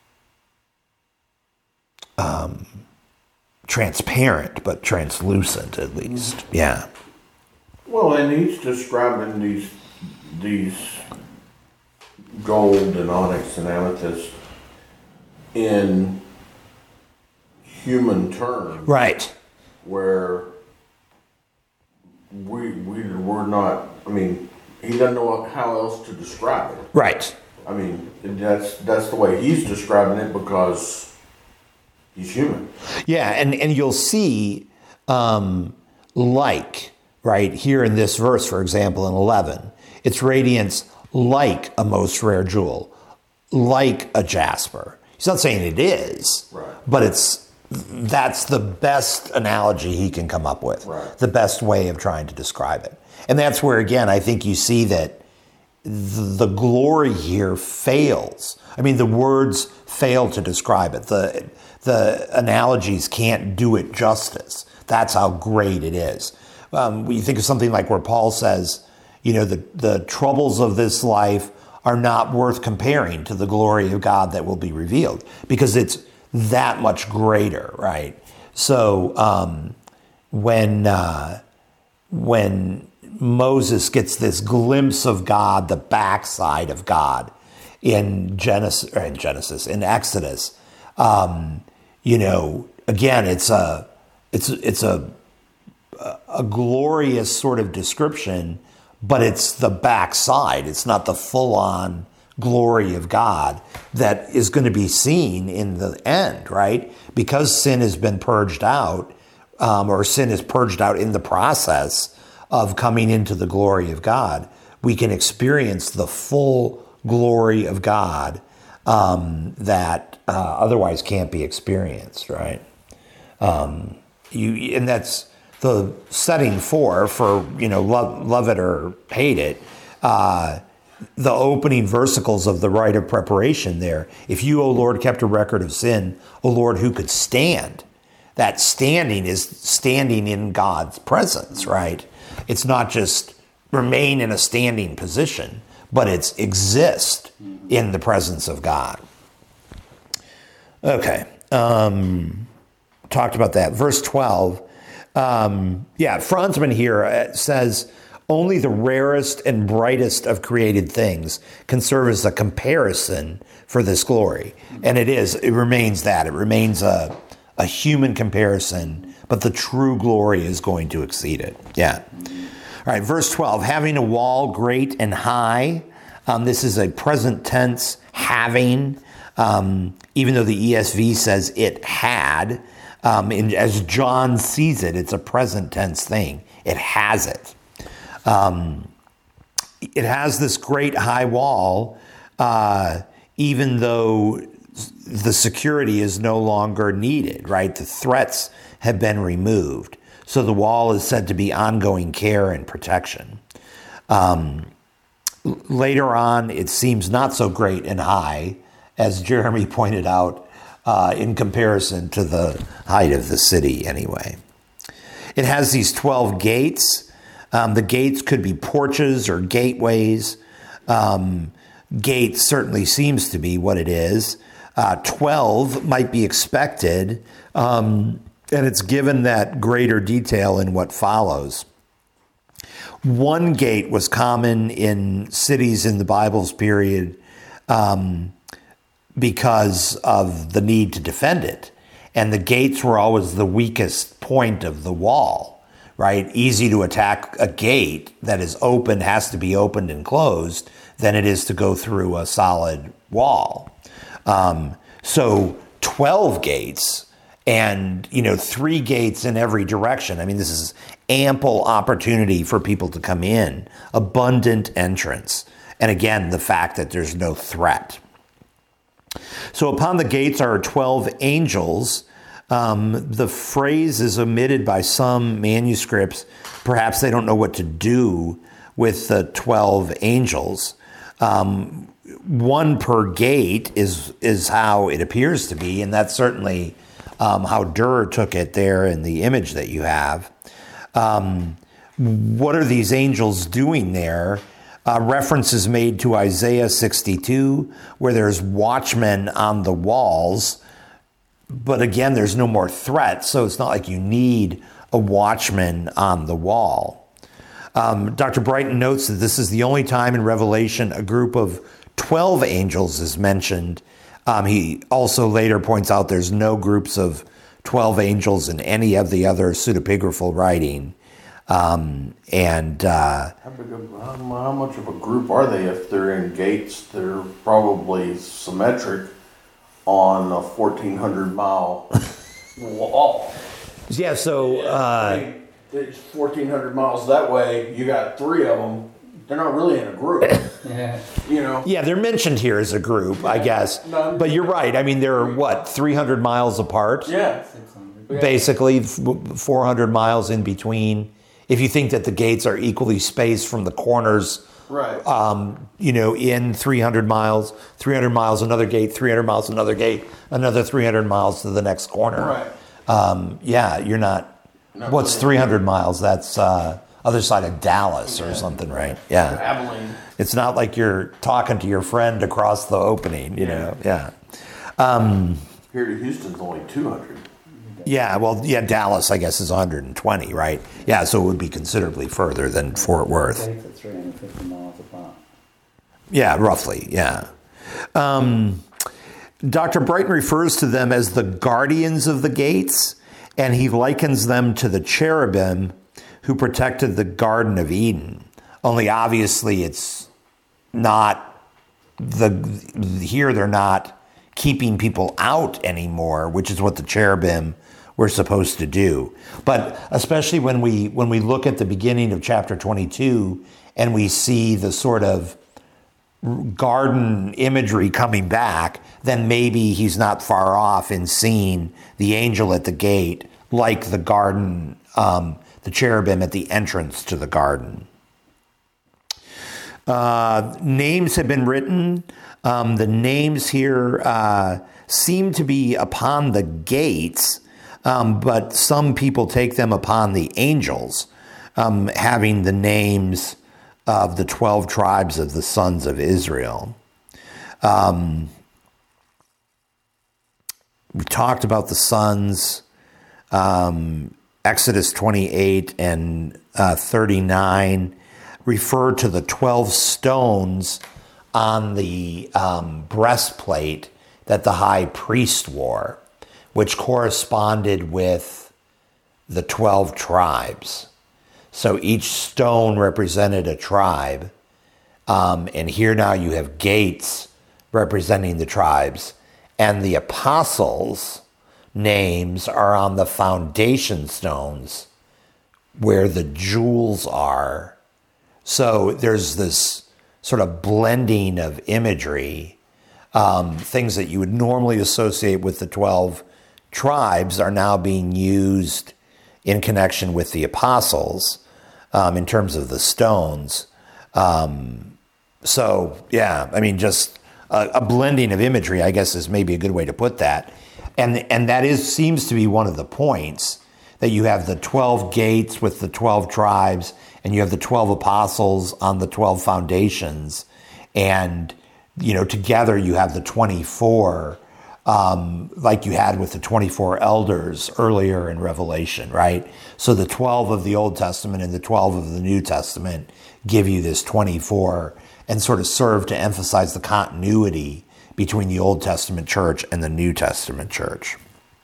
um, transparent, but translucent at least. Yeah. Well, and he's describing these these gold and onyx and amethyst in human terms, right? Where we we we're not. I mean, he doesn't know how else to describe it. Right. I mean, that's that's the way he's describing it because he's human. Yeah, and, and you'll see um, like, right, here in this verse, for example, in eleven, its radiance like a most rare jewel, like a jasper. He's not saying it is, right. but it's that's the best analogy he can come up with, right. the best way of trying to describe it. And that's where, again, I think you see that the glory here fails. I mean, the words fail to describe it. The the analogies can't do it justice. That's how great it is. Um, when you think of something like where Paul says, you know, the, the troubles of this life are not worth comparing to the glory of God that will be revealed, because it's that much greater, right? So um, when uh, when Moses gets this glimpse of God, the backside of God in Genesis, or in Genesis, in Exodus, um, you know, again, it's a it's it's a a glorious sort of description, but it's the backside. It's not the full-on glory of God that is going to be seen in the end, right? Because sin has been purged out, um, or sin is purged out in the process of coming into the glory of God, we can experience the full glory of God um, that uh, otherwise can't be experienced, right? Um, you and that's the setting for for you know love love it or hate it. Uh, the opening versicles of the rite of preparation there. If you, O Lord, kept a record of sin, O Lord, who could stand? That standing is standing in God's presence, right? It's not just remain in a standing position, but it's exist in the presence of God. Okay. Um, talked about that. Verse twelve. Um, yeah, Franzman here says, only the rarest and brightest of created things can serve as a comparison for this glory. And it is, it remains that. It remains a, a human comparison, but the true glory is going to exceed it. Yeah. All right, verse twelve, having a wall great and high. Um, this is a present tense having, um, even though the E S V says it had. Um, in, as John sees it, it's a present tense thing. It has it. Um, it has this great high wall, uh, even though the security is no longer needed, right? The threats have been removed. So the wall is said to be ongoing care and protection. Um, later on, it seems not so great and high, as Jeremy pointed out, uh, in comparison to the height of the city anyway. It has these twelve gates. Um, the gates could be porches or gateways. Um, gate certainly seems to be what it is. Uh, twelve might be expected, um, and it's given that greater detail in what follows. One gate was common in cities in the Bible's period um, because of the need to defend it. And the gates were always the weakest point of the wall, right? Easy to attack a gate that is open, has to be opened and closed, than it is to go through a solid wall. Um, so twelve gates and, you know, three gates in every direction. I mean, this is ample opportunity for people to come in, abundant entrance. And again, the fact that there's no threat. So upon the gates are twelve angels. Um, the phrase is omitted by some manuscripts. Perhaps they don't know what to do with the twelve angels. Um, one per gate is is how it appears to be, and that's certainly um, how Durer took it there in the image that you have. Um, what are these angels doing there? Uh, reference is made to Isaiah sixty-two, where there's watchmen on the walls. But again, there's no more threat, so it's not like you need a watchman on the wall. Um, Doctor Brighton notes that this is the only time in Revelation a group of twelve angels is mentioned. Um, he also later points out there's no groups of twelve angels in any of the other pseudepigraphal writing. Um, and uh, how, big of, how, how much of a group are they? If they're in gates, they're probably symmetric. on a fourteen hundred mile wall. Yeah, so uh, I mean, it's fourteen hundred miles that way. You got three of them. They're not really in a group. Yeah. You know? yeah, they're mentioned here as a group, I guess. No. But you're right. I mean, they're what, three hundred miles apart? Yeah. six hundred. Basically, f- four hundred miles in between. If you think that the gates are equally spaced from the corners, Right. um, you know, in three hundred miles, three hundred miles, another gate, three hundred miles, another gate, another three hundred miles to the next corner. Right. Um, yeah, you're not, Not what's really. three hundred miles? That's uh, other side of Dallas or something, right? Yeah. Abilene. It's not like you're talking to your friend across the opening, you know? Yeah. Here to Houston's only two hundred. Yeah, well, yeah, Dallas, I guess, is one hundred twenty, right? Yeah, so it would be considerably further than Fort Worth. Gates are three hundred fifty miles apart. Yeah, roughly, yeah. Um, Doctor Brighton refers to them as the guardians of the gates, and he likens them to the cherubim who protected the Garden of Eden. Only obviously it's not the, here they're not keeping people out anymore, which is what the cherubim were supposed to do. But especially when we when we look at the beginning of chapter twenty-two and we see the sort of garden imagery coming back, then maybe he's not far off in seeing the angel at the gate, like the garden, um, the cherubim at the entrance to the garden. Uh, names have been written. Um, the names here uh, seem to be upon the gates, um, but some people take them upon the angels, um, having the names of the twelve tribes of the sons of Israel. Um, we talked about the sons. Um, Exodus twenty-eight and uh, thirty-nine refer to the twelve stones on the um, breastplate that the high priest wore, which corresponded with the twelve tribes. So each stone represented a tribe. Um, and here now you have gates representing the tribes. And the apostles' names are on the foundation stones where the jewels are. So there's this sort of blending of imagery. Um, things that you would normally associate with the twelve tribes are now being used in connection with the apostles um, in terms of the stones. Um, so, yeah, I mean, just a, a blending of imagery, I guess, is maybe a good way to put that. And, and that is seems to be one of the points, that you have the twelve gates with the twelve tribes, and you have the twelve apostles on the twelve foundations. And, you know, together you have the twenty-four, um, like you had with the twenty-four elders earlier in Revelation, right? So the twelve of the Old Testament and the twelve of the New Testament give you this twenty-four and sort of serve to emphasize the continuity between the Old Testament church and the New Testament church.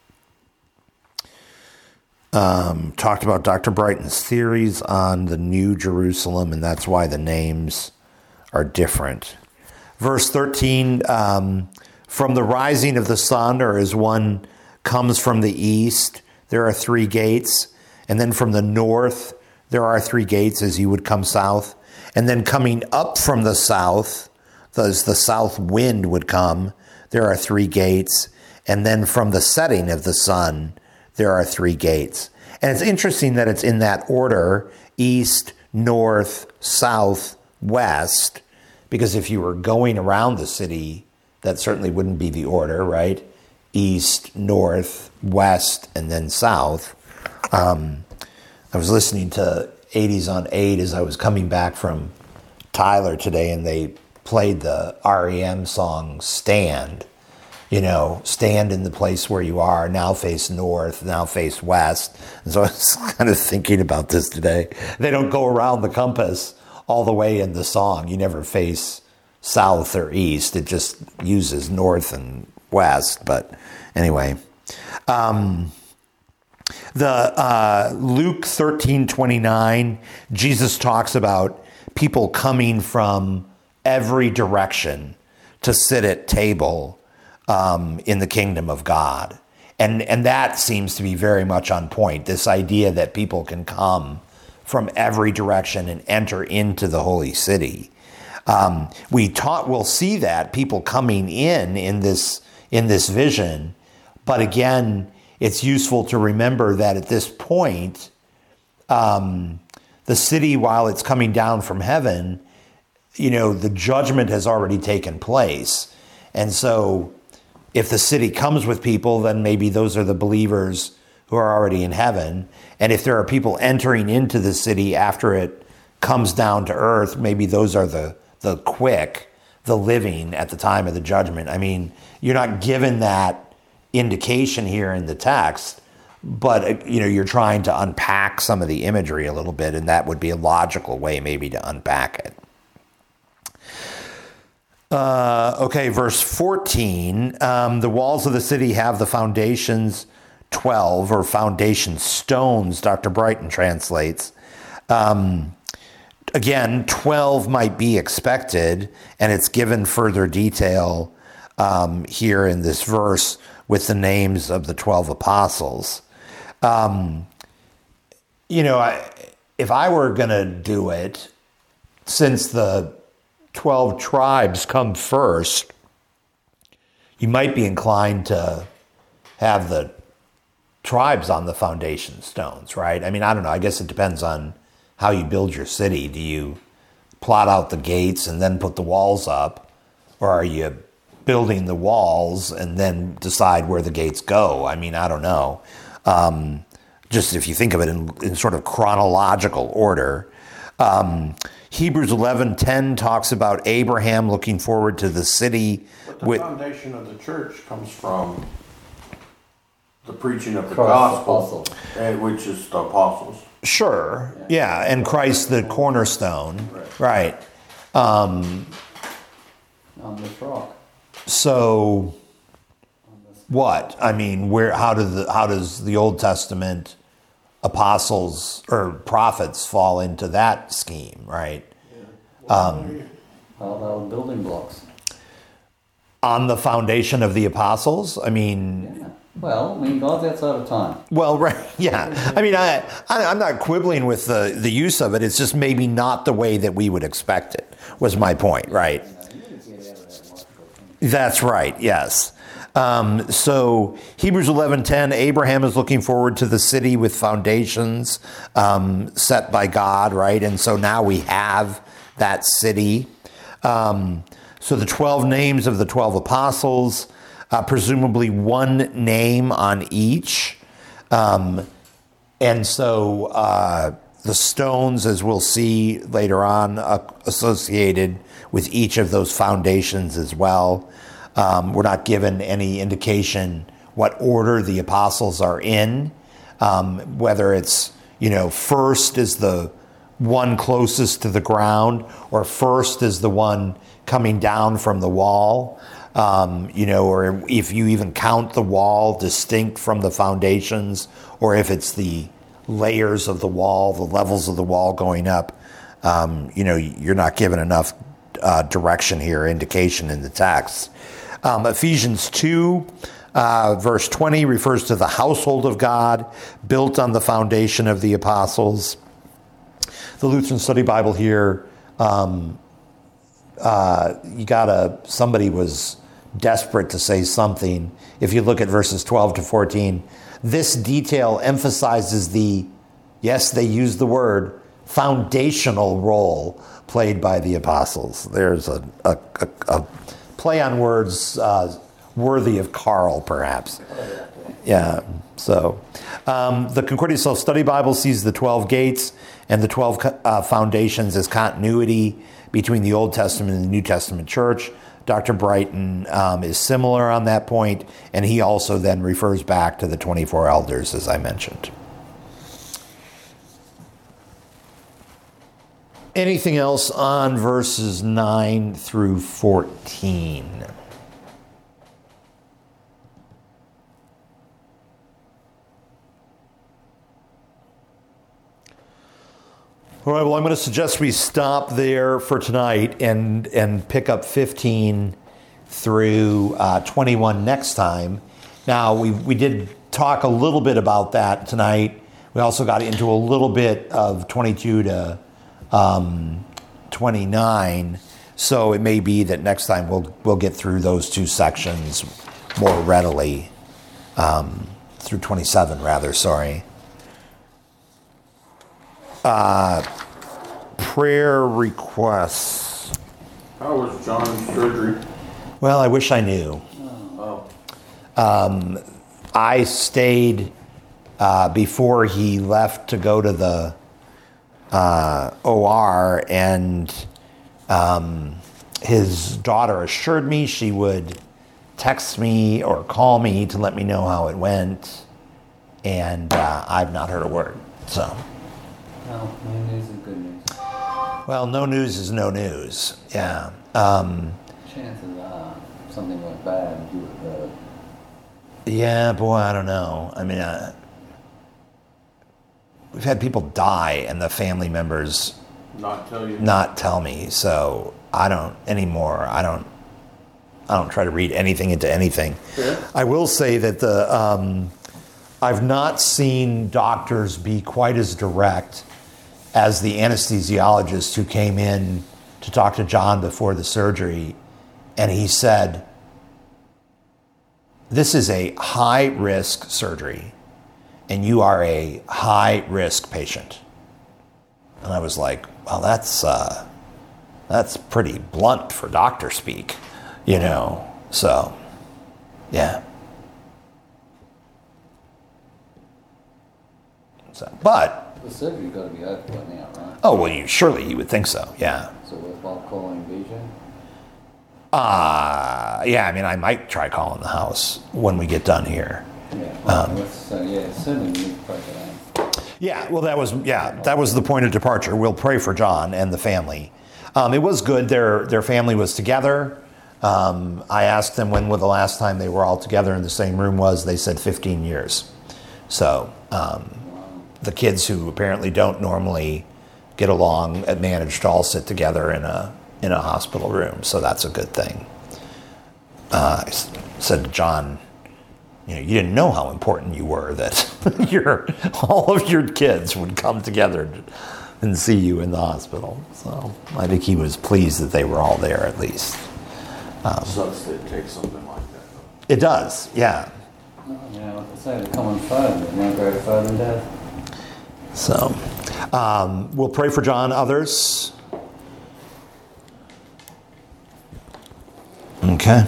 Um, talked about Doctor Brighton's theories on the New Jerusalem, and that's why the names are different. Verse thirteen, um, from the rising of the sun, or as one comes from the east, there are three gates. And then from the north, there are three gates as you would come south. And then coming up from the south, as the south wind would come, there are three gates. And then from the setting of the sun, there are three gates. And it's interesting that it's in that order, east, north, south, west, because if you were going around the city, that certainly wouldn't be the order, right? East, north, west, and then south. Um, I was listening to eighties on eight as I was coming back from Tyler today, and they played the R E M song Stand. You know, stand in the place where you are, now face north, now face west. And so I was kind of thinking about this today. They don't go around the compass all the way in the song. You never face south or east. It just uses north and west. But anyway, um, the uh, Luke thirteen twenty-nine, Jesus talks about people coming from every direction to sit at table um, in the kingdom of God. And, and that seems to be very much on point, this idea that people can come from every direction and enter into the holy city. Um, we taught, we'll see that, people coming in in this, in this vision. But again, it's useful to remember that at this point, um, the city, while it's coming down from heaven, you know, the judgment has already taken place. And so if the city comes with people, then maybe those are the believers who are already in heaven. And if there are people entering into the city after it comes down to earth, maybe those are the, the quick, the living at the time of the judgment. I mean, you're not given that indication here in the text, but, you know, you're trying to unpack some of the imagery a little bit, and that would be a logical way maybe to unpack it. Uh, okay, verse fourteen, um, the walls of the city have the foundations twelve, or foundation stones, Doctor Brighton translates. Um, again, twelve might be expected, and it's given further detail um, here in this verse with the names of the twelve apostles. Um, you know, I, if I were going to do it, since the twelve tribes come first, you might be inclined to have the tribes on the foundation stones, right? I mean, I don't know. I guess it depends on how you build your city. Do you plot out the gates and then put the walls up? Or are you building the walls and then decide where the gates go? I mean, I don't know. Um, just if you think of it in, in sort of chronological order. Um, Hebrews eleven ten talks about Abraham looking forward to the city. But the with, foundation of the church comes from the preaching of the Christ, gospel, apostle. eh, which is the apostles. Sure, yeah, and Christ the cornerstone, right. Um, On this rock. so, what? I mean, where? How do the how does the Old Testament apostles or prophets fall into that scheme, right? Um, All our building blocks. on the foundation of the apostles? I mean, Yeah. Well, I mean, God's outside of time. well, right, yeah. I mean, I, I, I'm not quibbling with the, the use of it. It's just maybe not the way that we would expect it, was my point, right? That's right, yes. Um, so Hebrews eleven ten, Abraham is looking forward to the city with foundations um, set by God, right? And so now we have that city. Um, so the twelve names of the twelve apostles, uh, presumably one name on each. Um, and so uh, the stones, as we'll see later on, uh, associated with each of those foundations as well. Um, we're not given any indication what order the apostles are in, um, whether it's, you know, first is the one closest to the ground, or first is the one coming down from the wall, um, you know, or if you even count the wall distinct from the foundations, or if it's the layers of the wall, the levels of the wall going up. Um, you know, you're not given enough uh, direction here, indication in the text. Um, Ephesians two, uh, verse twenty refers to the household of God built on the foundation of the apostles. The Lutheran Study Bible here, um, uh, you gotta, somebody was desperate to say something. If you look at verses twelve to fourteen, this detail emphasizes the, yes, they use the word, foundational role played by the apostles. There's a, a, a, a play on words uh, worthy of Carl, perhaps. Yeah, so um, the Concordia Self-Study Bible sees the twelve gates and the twelve uh, foundations as continuity between the Old Testament and the New Testament church. Doctor Brighton um, is similar on that point, and he also then refers back to the twenty-four elders, as I mentioned. Anything else on verses nine through fourteen? All right, well, I'm going to suggest we stop there for tonight and, and pick up fifteen through uh, twenty-one next time. Now, we, we did talk a little bit about that tonight. We also got into a little bit of twenty-two to um, twenty-nine. So it may be that next time we'll we'll get through those two sections more readily. Um, through twenty-seven, rather, sorry. Uh, prayer requests. How was John's surgery? Well, I wish I knew. Oh. Um, I stayed uh, before he left to go to the uh, O R, and um, his daughter assured me she would text me or call me to let me know how it went, and uh, I've not heard a word. So, No, no news is good news. well, no news is no news. Yeah. Um, Chances are something went bad and you would have heard. yeah, boy, I don't know. I mean, uh, we've had people die and the family members Not tell you. not tell me. So I don't anymore. I don't. I don't try to read anything into anything. Yeah. I will say that the um, I've not seen doctors be quite as direct as the anesthesiologist who came in to talk to John before the surgery, and he said, "This is a high-risk surgery, and you are a high-risk patient." And I was like, "Well, that's uh, that's pretty blunt for doctor speak." You know, so, yeah. So, but, The surgery's got to be over by now, right? oh, well, you, surely you would think so, yeah. So worthwhile calling B J? Uh, yeah, I mean, I might try calling the house when we get done here. Yeah, well, Um, let's, so yeah, certainly we need to pray for that. Yeah, well, that was, yeah, that was the point of departure. We'll pray for John and the family. Um, it was good. Their, their family was together. Um, I asked them when the last time they were all together in the same room was. They said fifteen years. So um, the kids who apparently don't normally get along managed to all sit together in a in a hospital room. So that's a good thing. Uh, I s- said to John, you know, you didn't know how important you were that your all of your kids would come together and see you in the hospital. So I think he was pleased that they were all there at least. Um, Sucks that it takes something like that, though. It does, yeah. Oh, yeah, like I say, the common foe, there's no greater foe than death. So um, we'll pray for John. Others? Okay.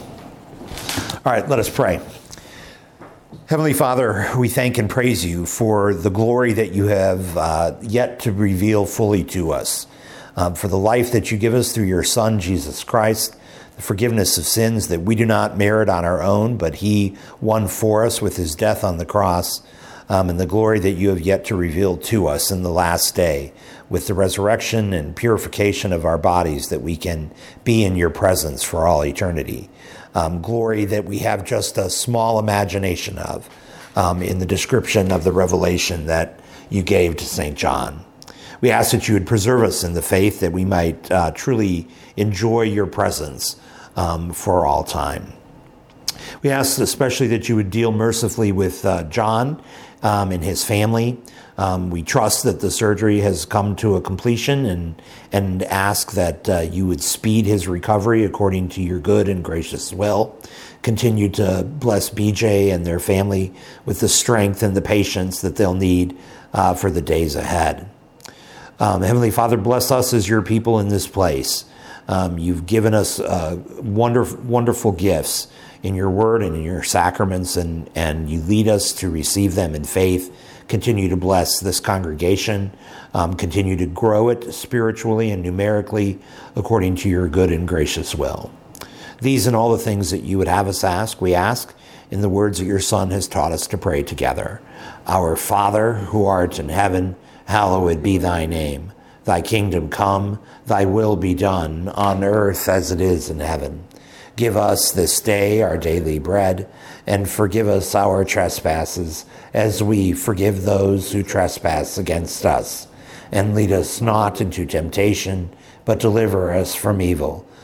All right, let us pray. Heavenly Father, we thank and praise you for the glory that you have uh, yet to reveal fully to us, um, for the life that you give us through your Son, Jesus Christ, the forgiveness of sins that we do not merit on our own, but he won for us with his death on the cross, um, and the glory that you have yet to reveal to us in the last day with the resurrection and purification of our bodies, that we can be in your presence for all eternity. Um, glory that we have just a small imagination of um, in the description of the revelation that you gave to Saint John. We ask that you would preserve us in the faith, that we might uh, truly enjoy your presence um, for all time. We ask especially that you would deal mercifully with uh, John um, and his family. Um, we trust that the surgery has come to a completion, and and ask that uh, you would speed his recovery according to your good and gracious will. Continue to bless B J and their family with the strength and the patience that they'll need uh, for the days ahead. Um, Heavenly Father, bless us as your people in this place. Um, you've given us uh, wonderful, wonderful gifts in your word and in your sacraments, and, and you lead us to receive them in faith. Continue to bless this congregation. Um, continue to grow it spiritually and numerically according to your good and gracious will. These and all the things that you would have us ask, we ask in the words that your Son has taught us to pray together. Our Father, who art in heaven, hallowed be thy name. Thy kingdom come, thy will be done, on earth as it is in heaven. Give us this day our daily bread, and forgive us our trespasses, as we forgive those who trespass against us. And lead us not into temptation, but deliver us from evil.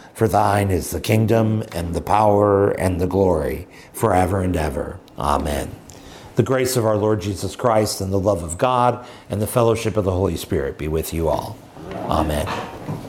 For thine is the kingdom and the power and the glory forever and ever. Amen. The grace of our Lord Jesus Christ and the love of God and the fellowship of the Holy Spirit be with you all. Amen.